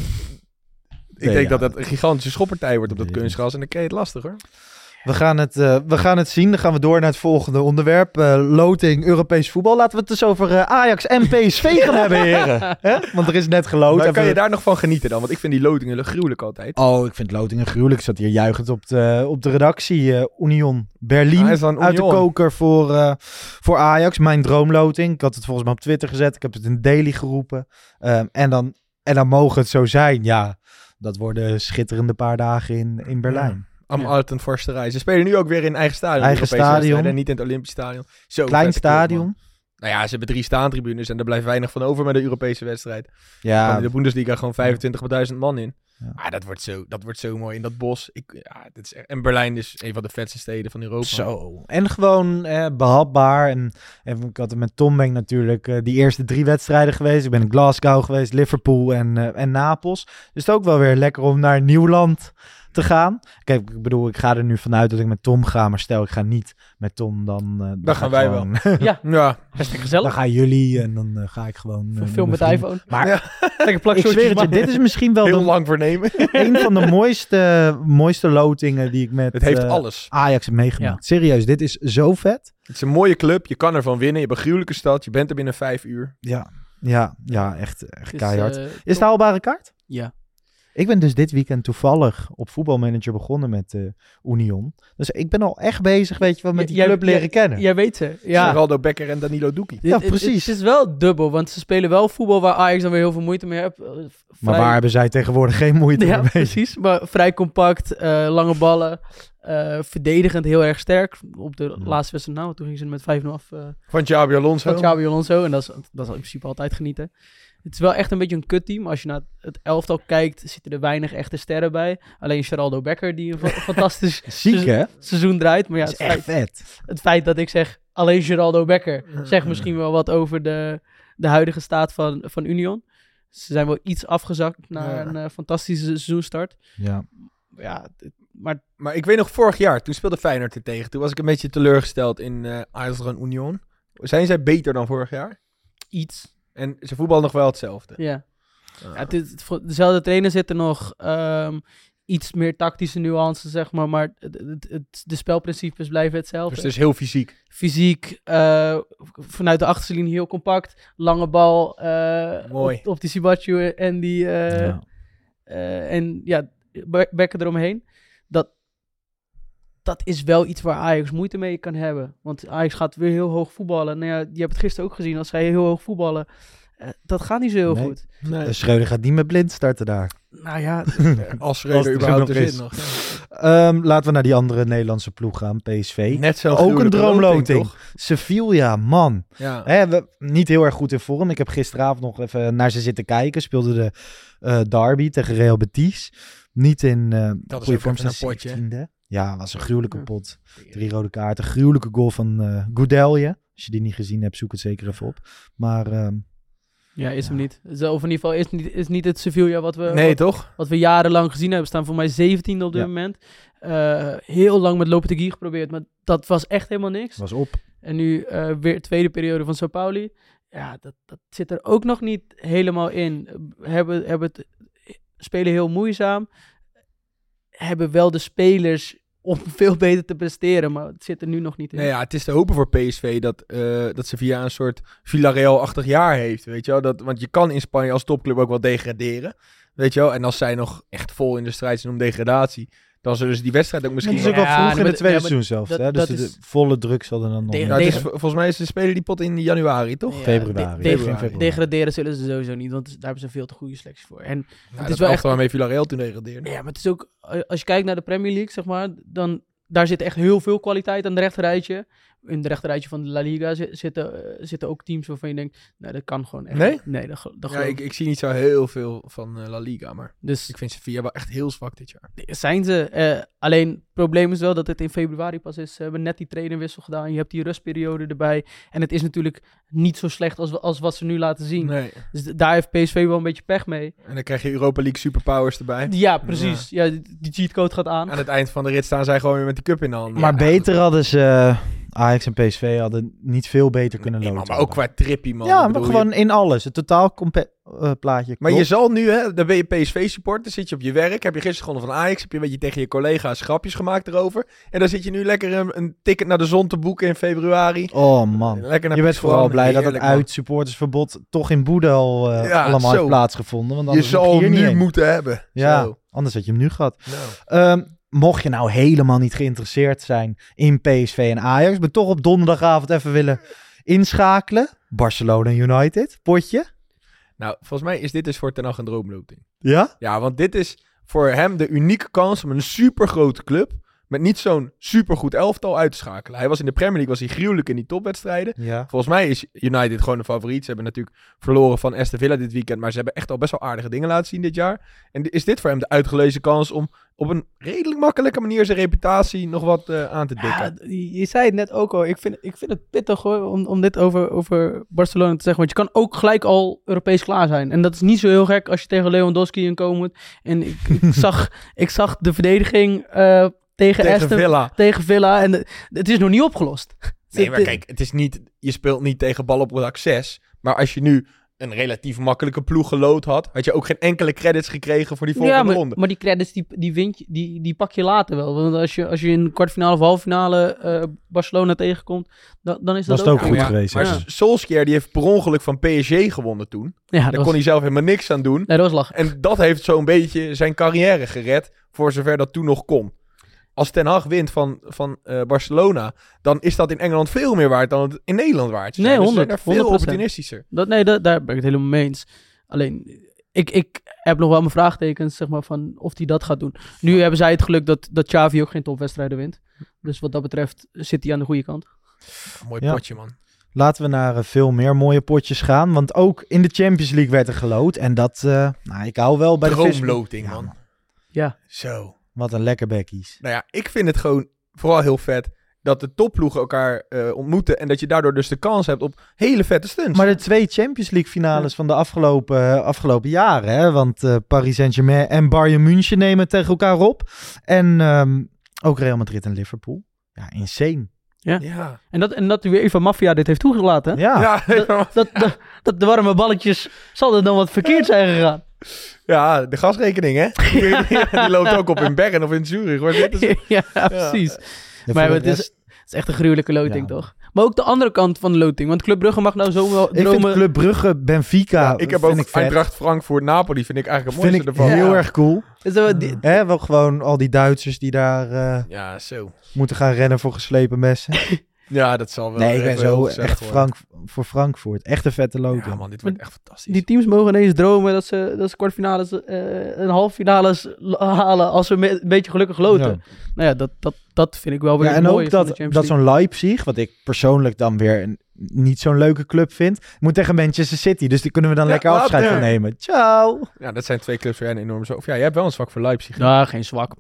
Ik Nee, denk ja. dat dat een gigantische schoppartij wordt op dat Weet ik kunstgras. En dan krijg je het lastig, hoor. We gaan het, uh, we gaan het zien. Dan gaan we door naar het volgende onderwerp. Uh, loting, Europees voetbal. Laten we het dus over uh, Ajax en P S V gaan hebben, heren. Hè? Want er is net geloot. Maar En kan we- je daar nog van genieten dan? Want ik vind die lotingen gruwelijk altijd. Oh, ik vind lotingen gruwelijk. Ik zat hier juichend op de, op de redactie. Uh, Union Berlin Hij is dan uit de Union. koker voor, uh, voor Ajax. Mijn droomloting. Ik had het volgens mij op Twitter gezet. Ik heb het in Daily geroepen. Um, en, dan, en dan mogen het zo zijn. Ja, dat worden schitterende paar dagen in, in Berlijn. Am Ja. Alten Forsterij. Ze spelen nu ook weer in eigen stadion. Eigen Europese stadion. wedstrijden En niet in het Olympisch Stadion. Zo Klein vette club, man. stadion. Nou ja, ze hebben drie staantribunes en er blijft weinig van over met de Europese wedstrijd. Ja, Kan in de Bundesliga gewoon vijfentwintigduizend man in. Ja. Ah, dat wordt, zo, dat wordt zo mooi in dat bos. Ik, ja, dit is echt, en Berlijn is een van de vetste steden van Europa. Zo. En gewoon eh, behapbaar. En, en ik had het met Tom ben ik natuurlijk eh, die eerste drie wedstrijden geweest. Ik ben in Glasgow geweest, Liverpool en, eh, en Napels. Dus het is ook wel weer lekker om naar een nieuw land te gaan. Kijk, ik bedoel, ik ga er nu vanuit dat ik met Tom ga. Maar stel, ik ga niet met Tom, dan... eh, dan gaan ga ik wij gewoon- Ja, Ja, hartstikke Dan gezellig. gaan jullie en dan eh, ga ik gewoon... eh, Film met mijn de vrienden. iPhone. Maar Lekker plak ik zweer het je, dit is misschien wel heel de, lang voor nemen. een van de mooiste, mooiste lotingen die ik met Het heeft eh, alles. Ajax heb meegemaakt. Serieus, dit is zo vet. Het is een mooie club. Je kan ervan winnen. Je hebt een gruwelijke stad. Je bent er binnen vijf uur. Ja, ja, ja echt, echt Dus, keihard. eh, Is het een haalbare kaart? Ja. Ik ben dus dit weekend toevallig op voetbalmanager begonnen met uh, Union. Dus ik ben al echt bezig, weet je wel, met die Jij- club leren jij- kennen. Jij weet ze. Ja. Geraldo Becker en Danilo Doekie. Dit- Ja, het- precies. Het, is wel dubbel, want ze spelen wel voetbal waar Ajax dan weer heel veel moeite mee heeft. Eh, Maar vrij- waar hebben zij tegenwoordig geen moeite Ja, mee? precies. Maar vrij compact, eh, lange ballen, eh, verdedigend heel erg sterk. Op de Ja. laatste wedstrijd nou, toen ging ze met vijf nul af eh, Van Xabi Alonso. van Xabi Alonso. En dat is, dat is in principe altijd genieten. Het is wel echt een beetje een kutteam. Als je naar het elftal kijkt, zitten er weinig echte sterren bij. Alleen Geraldo Becker, die een fa- fantastisch Ziek, hè? seizoen draait. Maar ja, Dat het is echt feit, vet. het feit dat ik zeg alleen Geraldo Becker, zegt misschien wel wat over de, de huidige staat van, van Union. Ze zijn wel iets afgezakt na Ja. een eh, fantastische seizoenstart. Ja. Ja, dit- maar Maar ik weet nog, vorig jaar, toen speelde Feyenoord er tegen. Toen was ik een beetje teleurgesteld in uh, Ajax en Union. Zijn zij beter dan vorig jaar? iets. En ze voetballen nog wel hetzelfde. Ja. Ja, het, is- het- voor dezelfde trainer zitten nog ehm, iets meer tactische nuances, zeg maar. Maar het, het, het- de spelprincipes blijven hetzelfde. Dus het is heel fysiek. Fysiek, eh, vanuit de achterlinie heel compact. Lange bal eh, Mooi. Op, op die Sibachu en die... eh, Ja. eh, en ja, Be- Bekker eromheen. Dat, dat is wel iets waar Ajax moeite mee kan hebben. Want Ajax gaat weer heel hoog voetballen. Nou ja, je hebt het gisteren ook gezien. Als zij heel hoog voetballen, eh, dat gaat niet zo heel Nee. goed. Nee. Uh, Schreuder gaat niet met blind starten daar. Nou ja, Als Als Schreuder het überhaupt er er nog zit is. nog. Ja. Ehm, laten we naar die andere Nederlandse ploeg gaan, P S V. Net zo Ook een gruwelijke droomloting. toch? Sevilla, man. Ja. Hè, we, niet heel erg goed in vorm. Ik heb gisteravond nog even naar ze zitten kijken. Speelde de eh, derby tegen Real Betis. Niet in eh Dat is goede ook vorm. even een staan potje. zeventiende. Ja, was een gruwelijke Ja. pot. Drie rode kaarten. Gruwelijke goal van eh Goudelje. Als je die niet gezien hebt, zoek het zeker even op. Maar ehm, Ja, is hem Ja. niet. Zo, of in ieder geval is niet, is niet het Sevilla wat we, Nee, wat, toch? wat we jarenlang gezien hebben. Staan voor mij zeventiende op dit Ja. moment. Uh, heel lang met Lopetegui geprobeerd, maar dat was echt helemaal niks. Was op. En nu uh, weer tweede periode van Sao Pauli. Ja, dat, dat zit er ook nog niet helemaal in. Uh, hebben, hebben het, spelen heel moeizaam. Hebben wel de spelers om veel beter te presteren, maar het zit er nu nog niet in. Nee, ja, het is te hopen voor P S V dat, uh, dat ze via een soort Villarreal-achtig jaar heeft, weet je wel. Dat, want je kan in Spanje als topclub ook wel degraderen, weet je wel. En als zij nog echt vol in de strijd zijn om degradatie, dan zullen ze die wedstrijd ook misschien... Het is ook Ja, wel vroeg nee, in maar- het tweede ja, maar seizoen zelfs. dat- Hè? Dus dat de is- volle druk zal er dan nog Tegen- Nou, het is, tegen- volgens mij is de spelen die pot in januari, toch? Ja, Februari. de- de- Begin februari. Degraderen zullen ze sowieso niet, want daar hebben ze een veel te goede selectie voor. En Ja, het dat is wel echt... waarmee Villarreal toen degradeerde. Ja, maar het is ook... Als je kijkt naar de Premier League, zeg maar, dan... Daar zit echt heel veel kwaliteit aan de rechterrijtje. In de rechterrijtje van de La Liga zi- zitten, uh, zitten ook teams waarvan je denkt... Nee, dat kan gewoon echt Nee? niet. Nee, dat, ge- dat Ja, geloof ik, ik zie niet zo heel veel van uh, La Liga, maar Dus ik vind Sevilla wel echt heel zwak dit jaar. zijn ze. Uh, alleen het probleem is wel dat het in februari pas is. Ze hebben net die trainerwissel gedaan. Je hebt die rustperiode erbij. En het is natuurlijk niet zo slecht als, we- als wat ze nu laten zien. Nee. Dus d- daar heeft P S V wel een beetje pech mee. En dan krijg je Europa League superpowers erbij. Ja, precies. Ja, die, die cheatcode gaat aan. Aan het eind van de rit staan zij gewoon weer met die cup in de hand. Maar Ja. beter hadden ze... uh, Ajax en P S V hadden niet veel beter kunnen Nee, loten. maar, maar ook qua trippie, man. Ja, Ik maar bedoel, gewoon je- in alles. Het totaal compe- uh, plaatje. Maar je klopt. zal nu, hè, dan ben je P S V-supporter, zit je op je werk, heb je gisteren gewonnen van Ajax, heb je een beetje tegen je collega's grapjes gemaakt erover. En dan zit je nu lekker een, een ticket naar de zon te boeken in februari. Oh man. Lekker naar Je bent Pisco. vooral blij dat het Heerlijk, man. uitsupportersverbod toch in Boede al uh, Ja, allemaal zo. heeft plaatsgevonden. Want Je anders mocht zal hier hem niet nu heen. moeten hebben. Ja, Zo. anders had je hem nu gehad. Nou. Um, mocht je nou helemaal niet geïnteresseerd zijn in P S V en Ajax, maar toch op donderdagavond even willen inschakelen. Barcelona United, potje. nou, volgens mij is dit dus voor Ten Hag een droomloting. Ja? Ja, want dit is voor hem de unieke kans om een supergrote club met niet zo'n supergoed elftal uit te schakelen. Hij was in de Premier League, was hij gruwelijk in die topwedstrijden. Ja. Volgens mij is United gewoon de favoriet. Ze hebben natuurlijk verloren van Aston Villa dit weekend, maar ze hebben echt al best wel aardige dingen laten zien dit jaar. En is dit voor hem de uitgelezen kans om op een redelijk makkelijke manier zijn reputatie nog wat uh, aan te dikken? Ja, je je zei het net ook al. Ik vind, ik vind het pittig hoor, om, om dit over, over Barcelona te zeggen. Want je kan ook gelijk al Europees klaar zijn. En dat is niet zo heel gek als je tegen Lewandowski in komen moet. En ik, ik, zag, ik zag de verdediging uh, tegen, Tegen Aston, Villa. tegen Villa. En de- het is nog niet opgelost. Nee, maar kijk, het is niet, je speelt niet tegen bal op dak zes. Maar als je nu een relatief makkelijke ploeg gelood had, had je ook geen enkele credits gekregen voor die volgende Ja, maar, ronde. maar die credits die, die, win je, die, die pak je later wel. Want als je, als je in kwartfinale of halffinale uh, Barcelona tegenkomt, dan, dan is dat, Was het ook goed prima. geweest. Maar ja. Ja. Solskjaer die heeft per ongeluk van P S G gewonnen toen. Ja, Daar dat kon was, hij zelf helemaal niks aan doen. nee, dat was lachen. En dat heeft zo'n beetje zijn carrière gered, voor zover dat toen nog kon. Als Ten Hag wint van, van uh, Barcelona, dan is dat in Engeland veel meer waard dan het in Nederland waard zou Nee, zijn. Dus ze honderd, zijn daar veel honderd procent. opportunistischer. Dat, nee, dat, daar ben ik het helemaal mee eens. Alleen, ik, ik heb nog wel mijn vraagtekens, zeg maar, van of hij dat gaat doen. Nu hebben zij het geluk dat, dat Xavi ook geen topwedstrijden wint. Dus wat dat betreft zit hij aan de goede kant. Mooi Ja. potje, man. Laten we naar uh, veel meer mooie potjes gaan. Want ook in de Champions League werd er geloot. En dat, uh, nou, ik hou wel bij de vis- Droomloting, Ja, man. Ja, Zo. Wat een lekker bekkies. Nou ja, ik vind het gewoon vooral heel vet dat de topploegen elkaar uh, ontmoeten en dat je daardoor dus de kans hebt op hele vette stunts. Maar de twee Champions League finales Ja. van de afgelopen, uh, afgelopen jaren. Hè? Want uh, Paris Saint-Germain en Bayern München nemen tegen elkaar op. En um, ook Real Madrid en Liverpool. Ja, insane. ja. en dat, en dat weer even Mafia dit heeft toegelaten. Ja, Ja, ja. Dat, dat, dat de warme balletjes, zal er dan wat verkeerd zijn gegaan? ja, de gasrekening, hè? Die, die, die loopt ook op in Bern of in Zurich. Waar zitten ze? Ja, precies. Ja, Maar voor het de is, rest- het is echt een gruwelijke loting, Ja. toch? Maar ook de andere kant van de loting. Want Club Brugge mag nou zo wel Ik vind dromen. Club Brugge, Benfica, Ja, ik heb vind ook ik vet. Eintracht Frankfurt, Napoli vind ik eigenlijk het Vind mooiste ik ervan. heel Ja. erg cool. Is dat wat die- Hè, wel gewoon al die Duitsers die daar uh, Ja, zo. moeten gaan rennen voor geslepen messen. Ja, dat zal wel Nee, ik ben even heel zo gezegd echt worden. Frank, voor Frankfurt. Echt een vette loting. Ja, man, dit wordt echt fantastisch. Die teams mogen ineens dromen dat ze, dat ze kwartfinales uh, en halffinales l- halen als ze me- een beetje gelukkig loten. Ja. Nou ja, dat, dat, dat vind ik wel weer Ja, het en mooie ook van dat, de Champions dat League. zo'n Leipzig, wat ik persoonlijk dan weer een, niet zo'n leuke club vind, moet tegen Manchester City. Dus die kunnen we dan Ja, lekker later. afscheid van nemen. Ciao! Ja, dat zijn twee clubs waar jij een enorm zo... Of ja, jij hebt wel een zwak voor Leipzig. Ja, geen zwak, man.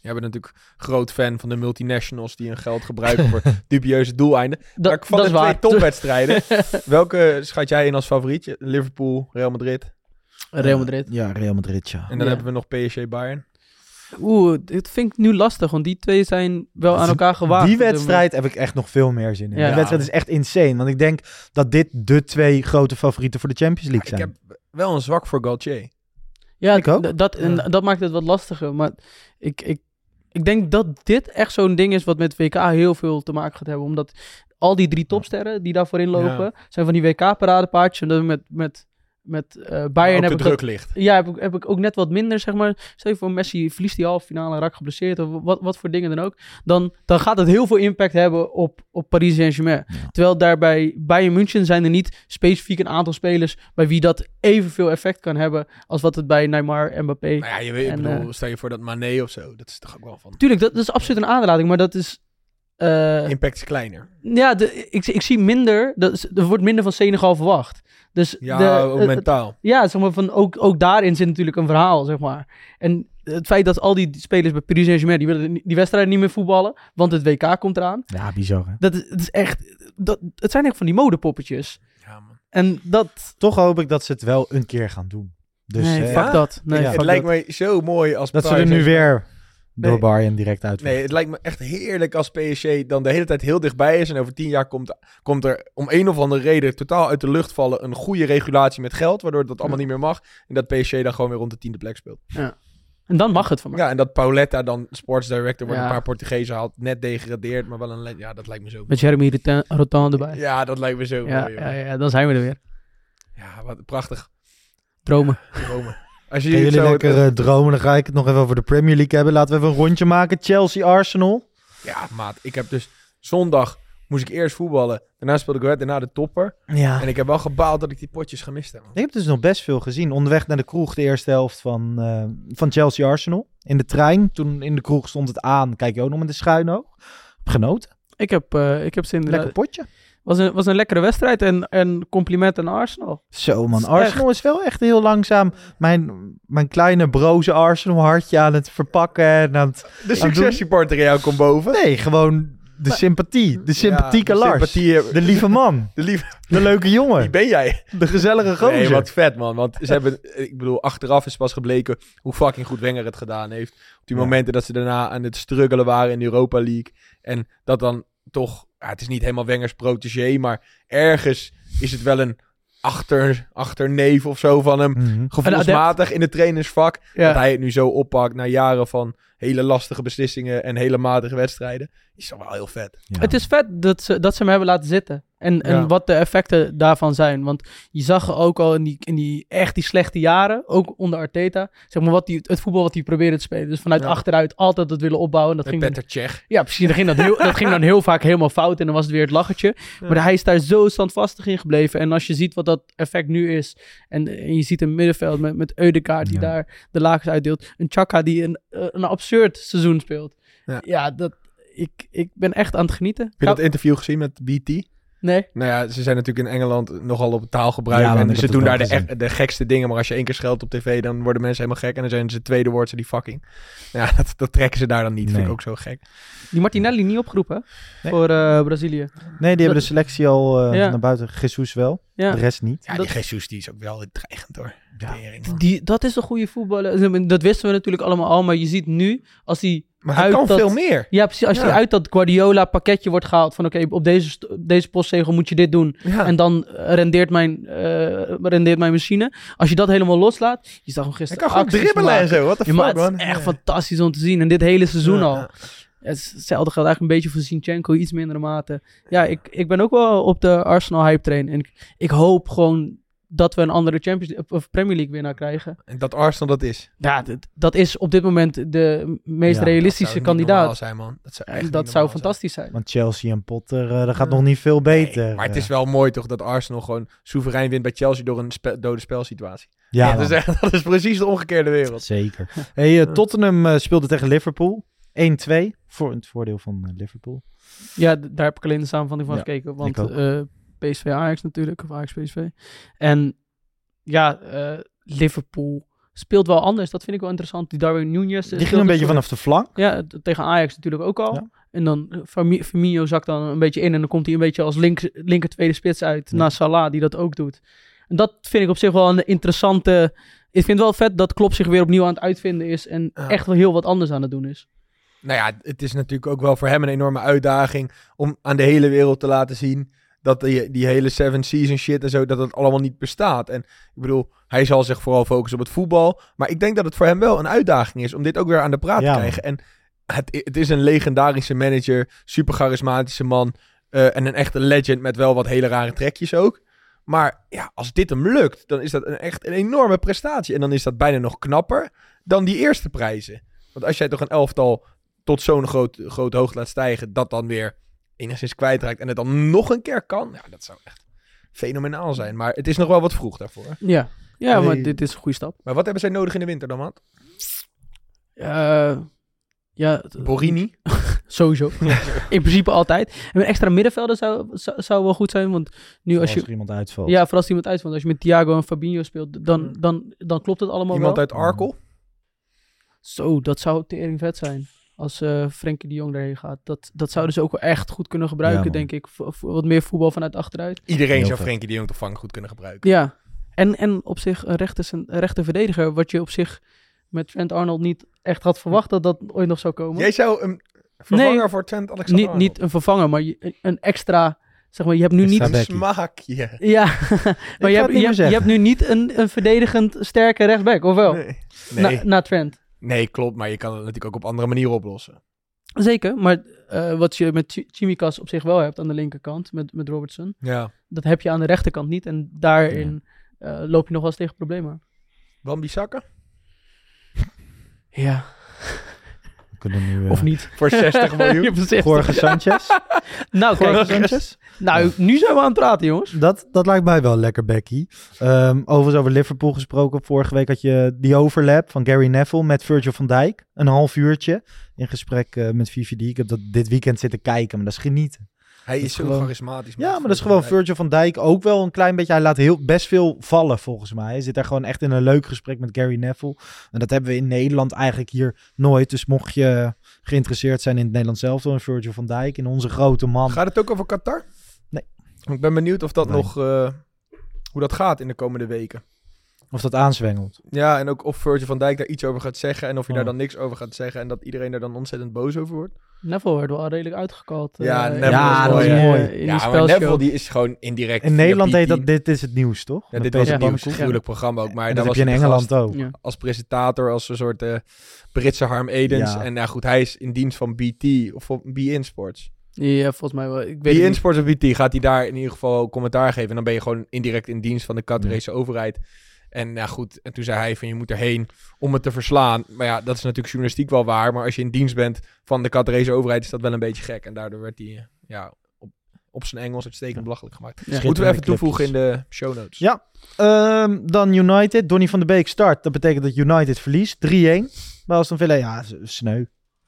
Jij bent natuurlijk groot fan van de multinationals die hun geld gebruiken voor dubieuze doeleinden. Dat, Maar van dat de is twee waar. topwedstrijden, welke schat jij in als favoriet? Liverpool, Real Madrid. Real Madrid. Ja, Real Madrid, ja. En dan Ja. hebben we nog P S G Bayern. Oeh, dit vind ik nu lastig, want die twee zijn wel aan elkaar gewaagd. Die wedstrijd heb ik echt nog veel meer zin in. Ja. Die wedstrijd is echt insane. Want ik denk dat dit de twee grote favorieten voor de Champions League Ik zijn. heb wel een zwak voor Galtier. Ja, Ik ook. d- Dat, en Ja. dat maakt het wat lastiger. Maar ik, ik, ik denk dat dit echt zo'n ding is wat met W K heel veel te maken gaat hebben. Omdat al die drie topsterren die daarvoor inlopen, Ja. zijn van die W K-paradepaardjes. En dat met, met, met uh, Waar Bayern ook heb de ik druk dat, ligt. ja, heb ik, heb ik ook net wat minder, zeg maar. Stel je voor, Messi verliest die halve finale en raakt geblesseerd. Of wat, wat voor dingen dan ook. Dan, dan gaat het heel veel impact hebben op, op Paris Saint-Germain. Ja. Terwijl daarbij Bayern München zijn er niet specifiek een aantal spelers bij wie dat evenveel effect kan hebben als wat het bij Neymar en Mbappé. Nou ja, je weet, ik En, bedoel, eh, stel je voor dat Mané of zo. Dat is toch ook wel van... Tuurlijk, dat, dat is absoluut een aanraking, maar dat is... eh, Impact is kleiner. ja, de, ik, ik zie minder... Dat is- er wordt minder van Senegal verwacht. Dus Ja, de, ook het- mentaal. ja, zeg maar, van ook, ook daarin zit natuurlijk een verhaal, zeg maar. En het feit dat al die spelers bij Paris Saint-Germain, die willen die wedstrijden niet meer voetballen, want het W K komt eraan. Ja, bizar hè. Dat is, het is echt... Dat, het zijn echt van die modepoppetjes. Ja, man. En dat... Toch hoop ik dat ze het wel een keer gaan doen. Dus nee, eh, fuck ja? dat. Nee, Ja. fuck Het lijkt dat. me zo mooi als... dat ze er Paris nu Saint-Germain- weer door Nee. Bayern direct uit. Nee, het lijkt me echt heerlijk als P S G dan de hele tijd heel dichtbij is. En over tien jaar komt, komt er om een of andere reden totaal uit de lucht vallen een goede regulatie met geld. Waardoor dat allemaal Ja. niet meer mag. En dat P S G dan gewoon weer rond de tiende plek speelt. En dan mag het van mij. Ja, en dat Pauletta dan sports director wordt, Ja. een paar Portugezen haalt. Net degradeerd, maar wel een... le- Ja, dat lijkt me zo Met Jeremy Rotin- Rotin erbij. Ja, dat lijkt me zo Ja, mooi. ja, Ja, ja, dan zijn we er weer. ja, wat prachtig. Dromen. Dromen. Als je Gaan jullie zo lekker het- eh, dromen, dan ga ik het nog even over de Premier League hebben. Laten we even een rondje maken. Chelsea-Arsenal. Ja, maat. Ik heb dus zondag moest ik eerst voetballen. Daarna speelde ik weer, daarna de topper. Ja. En ik heb wel gebaald dat ik die potjes gemist heb. man. Ik heb dus nog best veel gezien. Onderweg naar de kroeg, de eerste helft van, eh, van Chelsea-Arsenal. In de trein, toen in de kroeg stond het aan. Kijk je ook nog met een schuin oog. Heb genoten. Ik heb, uh, ik heb ze inderdaad... Lekker potje. was een, was een lekkere wedstrijd en, en compliment aan Arsenal. Zo man, Echt. Arsenal is wel echt heel langzaam mijn, mijn kleine broze Arsenal hartje aan het verpakken. En aan het, De doen- successupporter in jou komt boven. nee, gewoon de sympathie. De sympathieke Ja, de Lars. sympathie- De lieve man. De lieve... De leuke Wie jongen. ben jij? De gezellige gozer. Nee, wat vet, man. Want ze hebben... Ik bedoel, achteraf is pas gebleken hoe fucking goed Wenger het gedaan heeft. Op die Ja. momenten dat ze daarna aan het struggelen waren in de Europa League. En dat dan toch... Ja, het is niet helemaal Wengers protégé, maar ergens is het wel een achter, achterneef of zo van hem. Mhm. Gevoelsmatig in het trainersvak. Ja. Dat hij het nu zo oppakt na jaren van hele lastige beslissingen en hele matige wedstrijden. Is toch wel heel vet. Ja. Het is vet dat ze, dat ze hem hebben laten zitten. En, en Ja. wat de effecten daarvan zijn. Want je zag ook al in die, in die echt die slechte jaren, ook onder Arteta, zeg maar wat die, het voetbal wat hij probeerde te spelen. Dus vanuit Ja. achteruit altijd dat willen opbouwen. Dat Met ging dan, Petr Cech. ja, precies. Dat ging, dat, heel, dat ging dan heel vaak helemaal fout en dan was het weer het lachertje. Maar hij is daar zo standvastig in gebleven. En als je ziet wat dat effect nu is, en, en je ziet een middenveld met, met Ødegaard die Ja. daar de lakens uitdeelt. Een Xhaka die een, eh, een absurd seizoen speelt. Ja. Ja, dat, ik, ik ben echt aan het genieten. Heb je dat interview gezien met B T? Nee? Nou ja, ze zijn natuurlijk in Engeland nogal op taalgebruik. Ja, man, ik en heb ze het doen wel daar de, gezien. echt- de gekste dingen. Maar als je één keer scheldt op tv, dan worden mensen helemaal gek. En dan zijn ze het tweede woord, ze die fucking. Ja, dat, dat trekken ze daar dan niet. Vind Nee. ik ook zo gek. Die Martinelli niet opgeroepen hè? Nee. voor eh, Brazilië. Nee, die hebben de selectie al eh, Ja. naar buiten. Jesus wel. Ja. De rest niet. Ja, Dat- die Jesus die is ook wel dreigend hoor. Ja. Tering, man. Die, dat is een goede voetballer. Dat wisten we natuurlijk allemaal al. Maar je ziet nu, als hij Maar hij uit kan dat- veel meer. Ja, precies. Als Ja. hij uit dat Guardiola pakketje wordt gehaald van oké, op deze, st- deze postzegel moet je dit doen. Ja. En dan eh, rendeert mijn, eh, rendeert mijn machine. Als je dat helemaal loslaat. Je zag hem hij gisteren kan gewoon acties dribbelen en maken. zo. Wat de Ja, maar fuck, het man. is echt Ja. fantastisch om te zien. En dit hele seizoen Ja, al. ja. Het is- hetzelfde geldt eigenlijk een beetje voor Zinchenko. Iets mindere mate. Ja, ik, ik ben ook wel op de Arsenal hype train. En ik, ik hoop gewoon dat we een andere Champions League of Premier League winnaar krijgen. En dat Arsenal dat is. Ja, dat, dat is op dit moment de meest Ja, realistische Dat zou niet normaal kandidaat. zijn, man. Dat zou, echt En niet dat zou normaal zijn. fantastisch zijn. Want Chelsea en Potter, eh, dat gaat Ja. nog niet veel Nee, beter. maar het eh. is wel mooi toch dat Arsenal gewoon soeverein wint bij Chelsea door een spe- dode spelsituatie. Ja, dat, is man. echt, dat is precies de omgekeerde wereld. Zeker. Hey, eh, Tottenham eh, speelde tegen Liverpool. één twee. Voor het voordeel van eh, Liverpool. Ja, d- daar heb ik alleen de samenvatting van Ja, gekeken. Want ik ook. eh, P S V Ajax natuurlijk, of Ajax P S V. En ja, eh, Liverpool speelt wel anders. Dat vind ik wel interessant. Die Darwin Núñez. Die ging een beetje vanaf de flank. Ja, t- tegen Ajax natuurlijk ook al. Ja. En dan uh, Firmi- Firmino zakt dan een beetje in. En dan komt hij een beetje als link, linker tweede spits uit. Ja. Naar Salah, die dat ook doet. En dat vind ik op zich wel een interessante... Ik vind het wel vet dat Klopp zich weer opnieuw aan het uitvinden is. En Ja. echt wel heel wat anders aan het doen is. Nou ja, het is natuurlijk ook wel voor hem een enorme uitdaging om aan de hele wereld te laten zien dat die, die hele seven season shit en zo, dat het allemaal niet bestaat. En ik bedoel, hij zal zich vooral focussen op het voetbal. Maar ik denk dat het voor hem wel een uitdaging is om dit ook weer aan de praat Ja, te krijgen. En het, het is een legendarische manager, super charismatische man uh, en een echte legend met wel wat hele rare trekjes ook. Maar ja, als dit hem lukt, dan is dat een, echt een enorme prestatie. En dan is dat bijna nog knapper dan die eerste prijzen. Want als jij toch een elftal tot zo'n groot, grote hoogte laat stijgen, dat dan weer enigszins kwijtraakt en het dan nog een keer kan, ja, dat zou echt fenomenaal zijn. Maar het is nog wel wat vroeg daarvoor. Ja, ja Nee. maar dit is een goede stap. Maar wat hebben zij nodig in de winter dan, Maat? Uh, ja, t- Borini? Sowieso. In principe altijd. En een extra middenvelder zou, zou, zou wel goed zijn. Want nu als Als je... er iemand uitvalt. Ja, voor als iemand uitvalt. Als je met Thiago en Fabinho speelt, dan, Hmm. dan, dan klopt het allemaal Iemand wel. uit Arkel? Zo, dat zou tering vet zijn. Als uh, Frenkie de Jong daarheen gaat. Dat, dat zouden ze ook wel echt goed kunnen gebruiken, Ja, man. denk ik. Voor, voor wat meer voetbal vanuit achteruit. Iedereen Heel zou vet. Frenkie de Jong toch vang goed kunnen gebruiken. Ja. En, en op zich een rechter, een rechter verdediger. Wat je op zich met Trent Arnold niet echt had verwacht dat dat ooit nog zou komen. Jij zou een vervanger Nee. voor Trent Alexander Niet, niet een vervanger, maar je- een extra... Zeg maar, je hebt nu Extra niet... back. een smaakje. Ja, maar je het hebt, niet je, meer hebt, je zeggen. hebt nu niet een, een verdedigend sterke rechtsback, of wel? Nee. Nee. Na, na Trent. nee, klopt. Maar je kan het natuurlijk ook op andere manieren oplossen. Zeker, maar uh, wat je met Ch- Tsimikas op zich wel hebt aan de linkerkant, met, met Robertson, Ja. dat heb je aan de rechterkant niet. En daarin uh, loop je nog wel eens tegen problemen. Wan-Bissaka? Ja, We kunnen nu... uh, of niet. Voor zestig miljoen. Je hebt gezegd. Jorge Sanchez. Nou, Jorge kijk, Sanchez. nou, nu zijn we aan het praten, jongens. Dat, dat lijkt mij wel lekker, Becky. Um, overigens over Liverpool gesproken. Vorige week had je die overlap van Gary Neville met Virgil van Dijk. Een half uurtje in gesprek uh, met V V D. Ik heb dat dit weekend zitten kijken, maar dat is genieten. Hij Dat is is zo gewoon- charismatisch. Ja, maar dat is gewoon Virgil van Dijk ook wel een klein beetje. Hij laat heel, best veel vallen, volgens mij. Hij zit daar gewoon echt in een leuk gesprek met Gary Neville. En dat hebben we in Nederland eigenlijk hier nooit. Dus mocht je geïnteresseerd zijn in het Nederlands zelf, dan Virgil van Dijk, in onze grote man. Gaat het ook over Qatar? Nee. Ik ben benieuwd of dat Nee. nog... Uh, hoe dat gaat in de komende weken. Of dat aanzwengelt. Ja, en ook of Virgil van Dijk daar iets over gaat zeggen en of hij Oh. daar dan niks over gaat zeggen en dat iedereen daar dan ontzettend boos over wordt. Neville werd wel redelijk uitgekald. uh, Ja, in Neville die- is mooi, in die, ja. uh, in die Ja, maar spelshow. Neville die is gewoon indirect. In via Nederland P heet T. dat Dit is het nieuws, toch? Ja, Met dit was Peter het nieuws. Pannenkoek. Gruwelijk programma ook. Maar En daar dat was heb je in hij de Engeland gast ook. Ja. als presentator, als een soort uh, Britse Harm Edens. Ja. En nou goed, hij is in dienst van B T of van B N Sports. Ja, volgens mij wel. Ik B weet het N niet. Sports of B T gaat hij daar in ieder geval commentaar geven. En dan ben je gewoon indirect in dienst van de Qatarese overheid. En nou goed, en toen zei hij van je moet erheen om het te verslaan. Maar ja, dat is natuurlijk journalistiek wel waar. Maar als je in dienst bent van de Qatarese overheid is dat wel een beetje gek. En daardoor werd hij uh, ja, op, op zijn Engels uitstekend Ja. belachelijk gemaakt. Ja. Moeten we even clipjes. toevoegen in de show notes. Ja. Ehm, dan United. Donny van de Beek start. Dat betekent dat United verliest. drie-een. Bij Aston Villa, ja, z- sneu.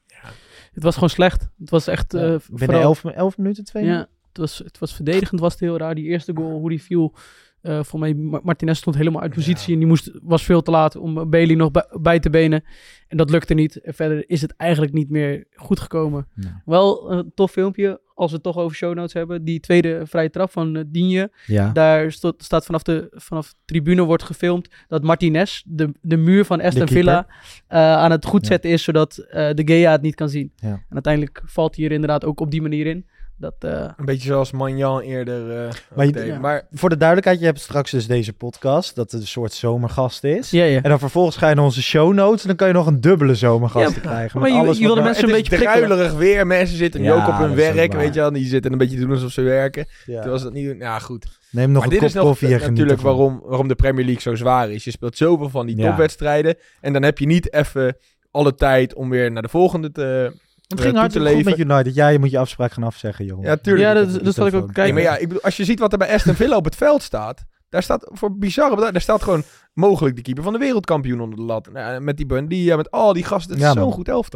Het was gewoon slecht. Het was echt... uh, Ja, Binnen vooral- elf, elf minuten, twee Ja, het was, het was verdedigend, was het heel raar. Die eerste goal, hoe die viel. Uh, voor mij, Ma- Martinez stond helemaal uit positie. Ja. En die moest, was veel te laat om Bailey nog bij, bij te benen. En dat lukte niet. En verder is het eigenlijk niet meer goed gekomen. Ja. Wel een tof filmpje, als we het toch over show notes hebben. Die tweede vrije trap van uh, Digne. Ja. Daar sto- staat vanaf de, vanaf de tribune wordt gefilmd dat Martinez de, de muur van Aston De Villa uh, aan het goed Ja. zetten is, zodat uh, de Gea het niet kan zien. Ja. En uiteindelijk valt hij hier inderdaad ook op die manier in. Dat, uh, Een beetje zoals Magnan eerder. Uh, Maar je- deed. ja. maar Voor de duidelijkheid, je hebt straks dus deze podcast, dat het een soort zomergast is. ja, ja. En dan vervolgens ga je naar onze show notes en dan kan je nog een dubbele zomergast Ja, krijgen. maar met je- alles je wat wilde maar- mensen het een is beetje prikkelen. druilerig weer. Mensen zitten nu Ja, ook op hun dat is ook werk, waar. weet je wel. Die zitten een beetje te doen alsof ze werken. Ja. Terwijl ze dat niet doen. Ja, goed. Neem nog maar een dit is kop nog koffie en geniet natuurlijk ervan. waarom, waarom de Premier League zo zwaar is. Je speelt zoveel van die Ja. topwedstrijden. En dan heb je niet even alle tijd om weer naar de volgende te, Het eh, ging toe te hartstikke goed leven. met United. Ja, je moet je afspraak gaan afzeggen, Jeroen. Ja, tuurlijk. Ja, dat, dat dat is zal ik ook telefoon. kijken. Ja, maar ja, ik bedoel, als je ziet wat er bij Aston Villa op het veld staat. Daar staat voor bizarre bedragen. Daar staat gewoon mogelijk de keeper van de wereldkampioen onder de lat. Nou, met die Buendia, met al die gasten. Het Ja, is zo'n man. goed elftal.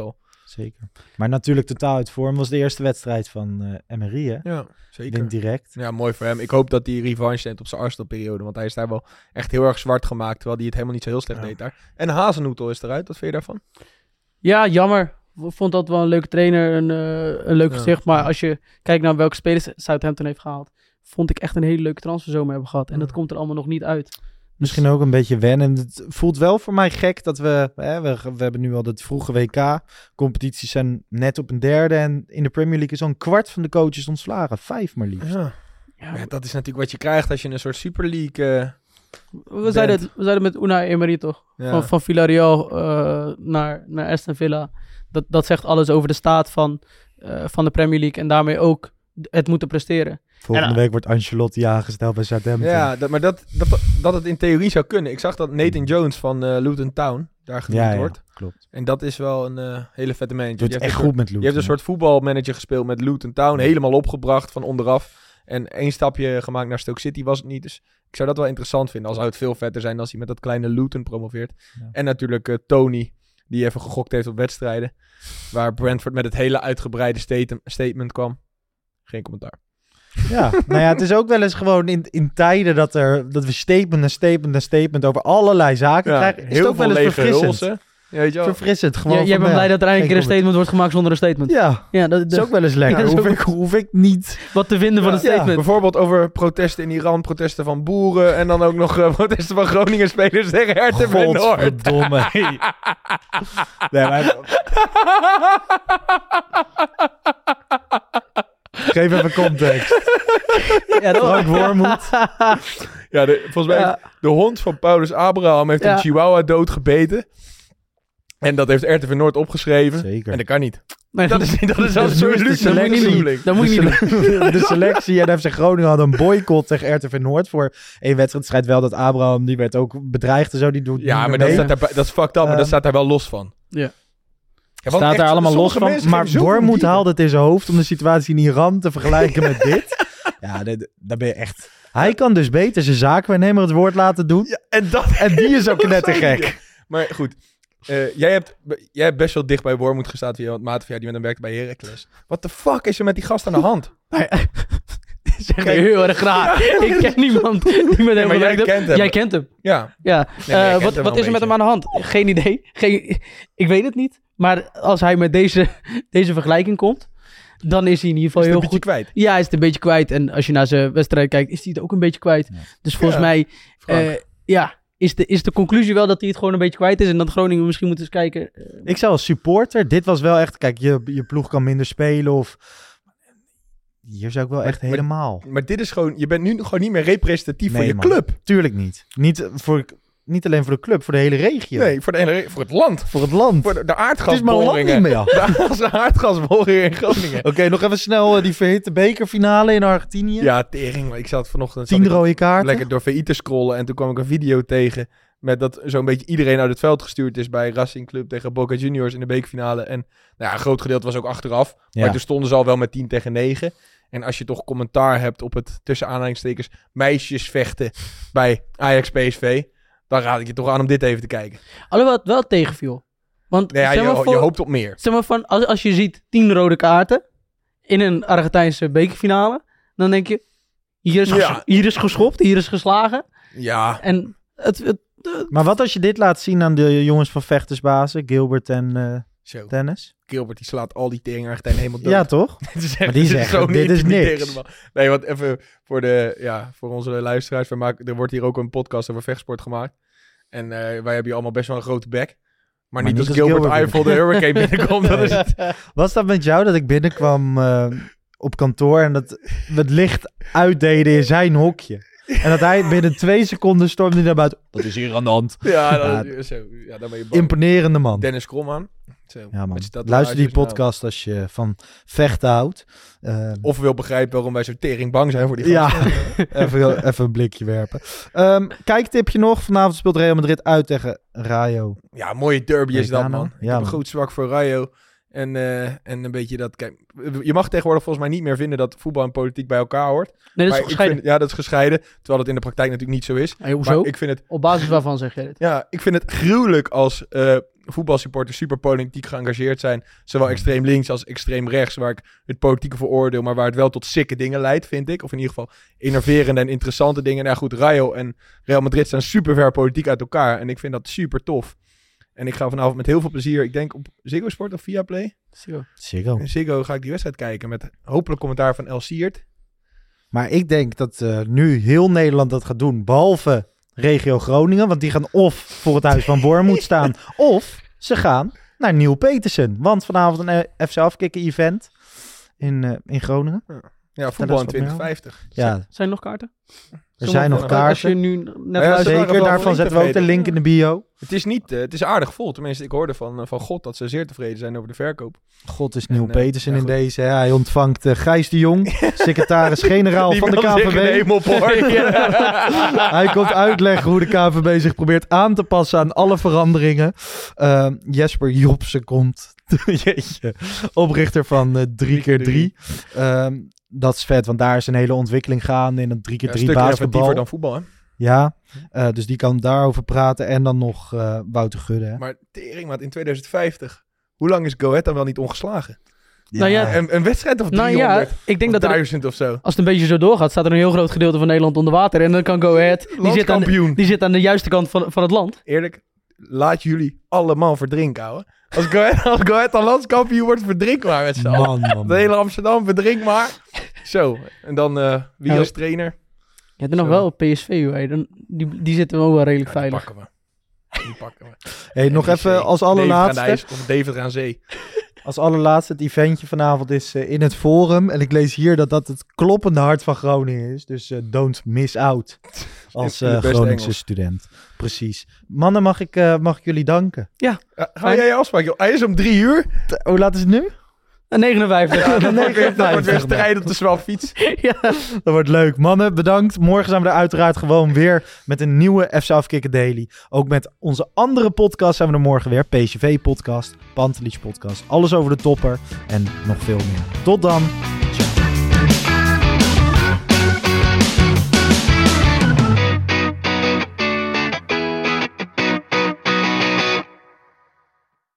Zeker. Maar natuurlijk totaal uit vorm. Was de eerste wedstrijd van uh, Emery, hè? Ja, zeker. Wint direct. Ja, mooi voor hem. Ik hoop dat hij revanche neemt op zijn Arsenal-periode. Want hij is daar wel echt heel erg zwart gemaakt. Terwijl hij het helemaal niet zo heel slecht Ja. deed daar. En Hazenhoetel is eruit. Wat vind je daarvan? Ja, jammer. Ik vond dat wel een leuke trainer, een, uh, een leuk Ja. gezicht. Maar als je kijkt naar welke spelers Southampton heeft gehaald, vond ik echt een hele leuke transferzomer hebben gehad. En dat Ja. komt er allemaal nog niet uit. Misschien ook een beetje wennen. Het voelt wel voor mij gek dat we... Hè, we, we hebben nu al de vroege W K-competities zijn net op een derde. En in de Premier League is al een kwart van de coaches ontslagen. Vijf maar liefst. Ja. Ja, Ja, dat is natuurlijk wat je krijgt als je een soort Super League... Uh, we, zeiden het, we zeiden het met Unai Emery toch? ja. Van, van Villarreal uh, naar, naar Aston Villa. Dat, dat zegt alles over de staat van, uh, van de Premier League. En daarmee ook het moeten presteren. Volgende En, week wordt Ancelotti aangesteld bij Southampton. Ja, dat, maar dat, dat, dat het in theorie zou kunnen. Ik zag dat Nathan Jones van uh, Luton Town daar genoemd ja, ja, wordt. klopt. En dat is wel een uh, hele vette manager. Doet Die het heeft echt een goed met soort, Luton. Je hebt een soort voetbalmanager gespeeld met Luton Town. Helemaal opgebracht van onderaf. En één stapje gemaakt naar Stoke City was het niet. Dus ik zou dat wel interessant vinden. Al zou het veel vetter zijn als hij met dat kleine Luton promoveert. Ja. En natuurlijk uh, Tony, die even gegokt heeft op wedstrijden. Waar Brentford met het hele uitgebreide state- statement kwam. Geen commentaar. Ja, nou ja, het is ook wel eens gewoon in, in tijden dat, er, dat we statement en statement en statement over allerlei zaken krijgen. Is het ook wel eens verfrissend. Ja, weet je wel. Verfrissend. Gewoon Jij, jij van, bent blij ja, dat er eindelijk een geen statement wordt gemaakt zonder een statement. Ja, Ja, dat, dat is dat- ook wel eens lekker. Ja, dat is hoef, ook- ik, hoef ik niet... wat te vinden van Ja, een statement. Bijvoorbeeld over protesten in Iran, protesten van boeren. En dan ook nog uh, protesten van Groningen-spelers tegen R T V Noord. Godverdomme. Nee, maar... Geef even context. Ja, dat- Frank Wormoed. Ja, de, volgens mij Ja. heeft de hond van Paulus Abraham heeft Ja. een chihuahua doodgebeten. En dat heeft R T V Noord opgeschreven. Zeker. En dat kan niet. Nee, Dat is, dat is Dat is absoluut de niet de selectie. bedoeling. dat moet je niet doen. De selectie en F C Groningen hadden een boycott tegen R T V Noord voor één wedstrijd. Het schijnt wel dat Abraham, die werd ook bedreigd en zo. Die doet Ja, niet maar meer dat, mee. staat daar, dat is fucked up, maar dat Ehm, staat daar wel los van. Ja. Ja, want Staat echt, daar allemaal los sommige van. mensen Maar geven zoveel Wormoed dieven. haalde het in zijn hoofd om de situatie in Iran te vergelijken met dit. Ja, dat- daar ben je echt... Hij kan dus beter zijn zaakwaarnemer het woord laten doen. Ja, en dat En die is ook net te zei je. gek. Maar goed, eh, jij, hebt, jij hebt best wel dicht bij Wormoed gestaan via een maat van jou die met hem werkte bij Heracles. Wat de fuck is er met die gast aan de hand? Zeg maar heel erg graag. Ik ken niemand die met hem maar jij gewerkt heeft. kent hem. Jij kent hem. Ja, Ja. Nee, maar jij Eh, kent wat hem wat wel is er een met hem aan de hand? Geen idee. Geen, ik weet het niet. Maar als hij met deze, deze vergelijking komt, dan is hij in ieder geval is het heel een goed. beetje kwijt. Ja, hij is het een beetje kwijt. En als je naar zijn wedstrijd kijkt, is hij het ook een beetje kwijt. Ja. Dus volgens Ja, mij, Frank. eh, ja, is de, is de conclusie wel dat hij het gewoon een beetje kwijt is. En dat Groningen misschien moet eens kijken. eh, Ik zou als supporter, dit was wel echt... Kijk, je, je ploeg kan minder spelen of... Hier zou ik wel echt maar- helemaal... Maar dit is gewoon, je bent nu gewoon niet meer representatief voor Nee, je man. club. Tuurlijk niet. Niet, voor, niet alleen voor de club, voor de hele regio. Nee, voor, de hele, voor het land. Voor het land. Voor de, de Het is maar een land niet aardgasboringen. meer. De aardgasboringen in Groningen. Oké, nog even snel uh, die verhitte bekerfinale in Argentinië. Ja, tering. Maar ik zat vanochtend zat Tien ik rode kaarten. lekker door V I te scrollen. En toen kwam ik een video tegen met dat zo'n beetje iedereen uit het veld gestuurd is bij Racing Club tegen Boca Juniors in de bekerfinale. En nou ja, een groot gedeelte was ook achteraf. Ja. Maar toen stonden ze al wel met tien tegen negen. En als je toch commentaar hebt op het tussen aanhalingstekens meisjesvechten bij Ajax P S V, dan raad ik je toch aan om dit even te kijken. Alhoewel het wel tegenviel. Want Nee, ja, zeg, maar je, voor- je hoopt op meer. zeg maar van, als, als je ziet tien rode kaarten in een Argentijnse bekerfinale, dan denk je, hier is, ges- Ja. hier is geschopt, hier is geslagen. Ja, En het, het, Maar wat als je dit laat zien aan de jongens van vechtersbazen, Gilbert en eh zo. Dennis? Gilbert die slaat al die teringargentijnen helemaal dood. Ja, toch? Het is echt- Maar die het zeggen, zo dit is intimiderend, niks. man. Nee, want even voor, de, ja, voor onze luisteraars. We maken, er wordt hier ook een podcast over vechtsport gemaakt. En eh, wij hebben hier allemaal best wel een grote bek. Maar, niet niet als als Gilbert, Gilbert Eiffel de Hurricane binnenkomt. Dat is het. Was dat met jou dat ik binnenkwam eh, op kantoor en dat we het licht uitdeden in zijn hokje? En dat hij binnen twee seconden stormde naar buiten. Wat is hier aan de hand? Ja, Ja, dat, zo, ja, dan ben je bang. Imponerende man. Dennis Kromman. Zo, Ja, met man. zijn tatoeages, Luister die nou. podcast als je van vechten houdt. Eh, Of wil begrijpen waarom wij zo tering bang zijn voor die ja, gasten. even, even een blikje werpen. Um, kijktipje nog. Vanavond speelt Real Madrid uit tegen Rayo. Ja, mooie derby is dat, Vallecano. man. Ik Ja, heb een man. groot zwak voor Rayo. En, eh, en een beetje dat... Kijk, je mag tegenwoordig volgens mij niet meer vinden dat voetbal en politiek bij elkaar hoort. nee, dat is Maar toch ik gescheiden. vind, ja, dat is gescheiden. Terwijl het in de praktijk natuurlijk niet zo is. Hey, hoezo? Maar ik vind het, Op basis waarvan zeg je dit? ja, ik vind het gruwelijk als eh, voetbalsupporters super politiek geëngageerd zijn. Zowel extreem links als extreem rechts, waar ik het politieke veroordeel, maar waar het wel tot sikke dingen leidt, vind ik. Of in ieder geval innoverende en interessante dingen. Nou goed, Rayo en Real Madrid staan super ver politiek uit elkaar. En ik vind dat super tof. En ik ga vanavond met heel veel plezier, ik denk op Ziggo Sport of Viaplay. Ziggo. Ziggo. In Ziggo ga ik die wedstrijd kijken met hopelijk commentaar van El Siert. Maar ik denk dat uh, nu heel Nederland dat gaat doen, behalve regio Groningen. Want die gaan of voor het huis van Wormoed staan, of ze gaan naar Nieuw Petersen. Want vanavond een uh, F C Afkikken event in, uh, in Groningen. Ja, voetbal in twintig vijftig. Ja, Zijn er nog kaarten? er zijn nog kaarten. Als je nu net Ja, luistert, zeker. Zeker, daarvan zetten we ook de link in de bio. Het is niet, uh, het is aardig vol. Tenminste, ik hoorde van, uh, van God dat ze zeer tevreden zijn over de verkoop. God is Nieuw En, uh, Petersen ja, in goed. deze. Ja, hij ontvangt uh, Gijs de Jong, secretaris-generaal van de Die wil K zich in de V B. hemelpoort. Hij komt uitleggen hoe de K V B zich probeert aan te passen aan alle veranderingen. Uh, Jesper Jobsen komt, jeetje, oprichter van uh, drie keer drie. Um, dat is vet, want daar is een hele ontwikkeling gaande in een drie keer Ja, drie een stuk basketbal. innovatiever dan voetbal, hè? Ja, uh, dus die kan daarover praten. En dan nog uh, Wouter Gudde. Hè? Maar tering, maat, in twintig vijftig. Hoe lang is Go Ahead dan wel niet ongeslagen? Nou ja, Een, een wedstrijd of nou driehonderd? ja, ik denk of dat er, duizend of zo. als het een beetje zo doorgaat, staat er een heel groot gedeelte van Nederland onder water. En dan kan Go Ahead, die zit aan de, Landskampioen. die zit aan de juiste kant van, van het land. Eerlijk, laat jullie allemaal verdrinken, ouwe. Als Go Ahead, als Go Ahead dan landskampioen wordt, verdrink maar met z'n allen. Man, man, De man. hele Amsterdam, verdrink maar. Zo, en dan uh, wie Ja, als trainer? Je hebt er nog Zo. wel P S V, hoor. Dan, die, die zitten wel wel redelijk Ja, die veilig. pakken we. Die pakken we. Hey, nog N E C, even als David aan de allerlaatste. IJs of David aan zee. Als allerlaatste, het eventje vanavond is uh, in het Forum. En ik lees hier dat dat het kloppende hart van Groningen is. Dus uh, don't miss out. Als In het uh, beste Groningse Engels. student. Precies. Mannen, mag ik, uh, mag ik jullie danken? Uh, ga jij je afspraak, joh? Hij is om drie uur. T- Hoe laat is het nu? En negenenvijftig. Ja, dan wordt weer, dan wordt weer negenenvijftig. strijd op de zwalfiets. ja. Dat wordt leuk. Mannen, bedankt. Morgen zijn we er uiteraard gewoon weer met een nieuwe F C Afkikken Daily. Ook met onze andere podcast zijn we er morgen weer. P S V podcast, Pantelich podcast. Alles over de topper en nog veel meer. Tot dan.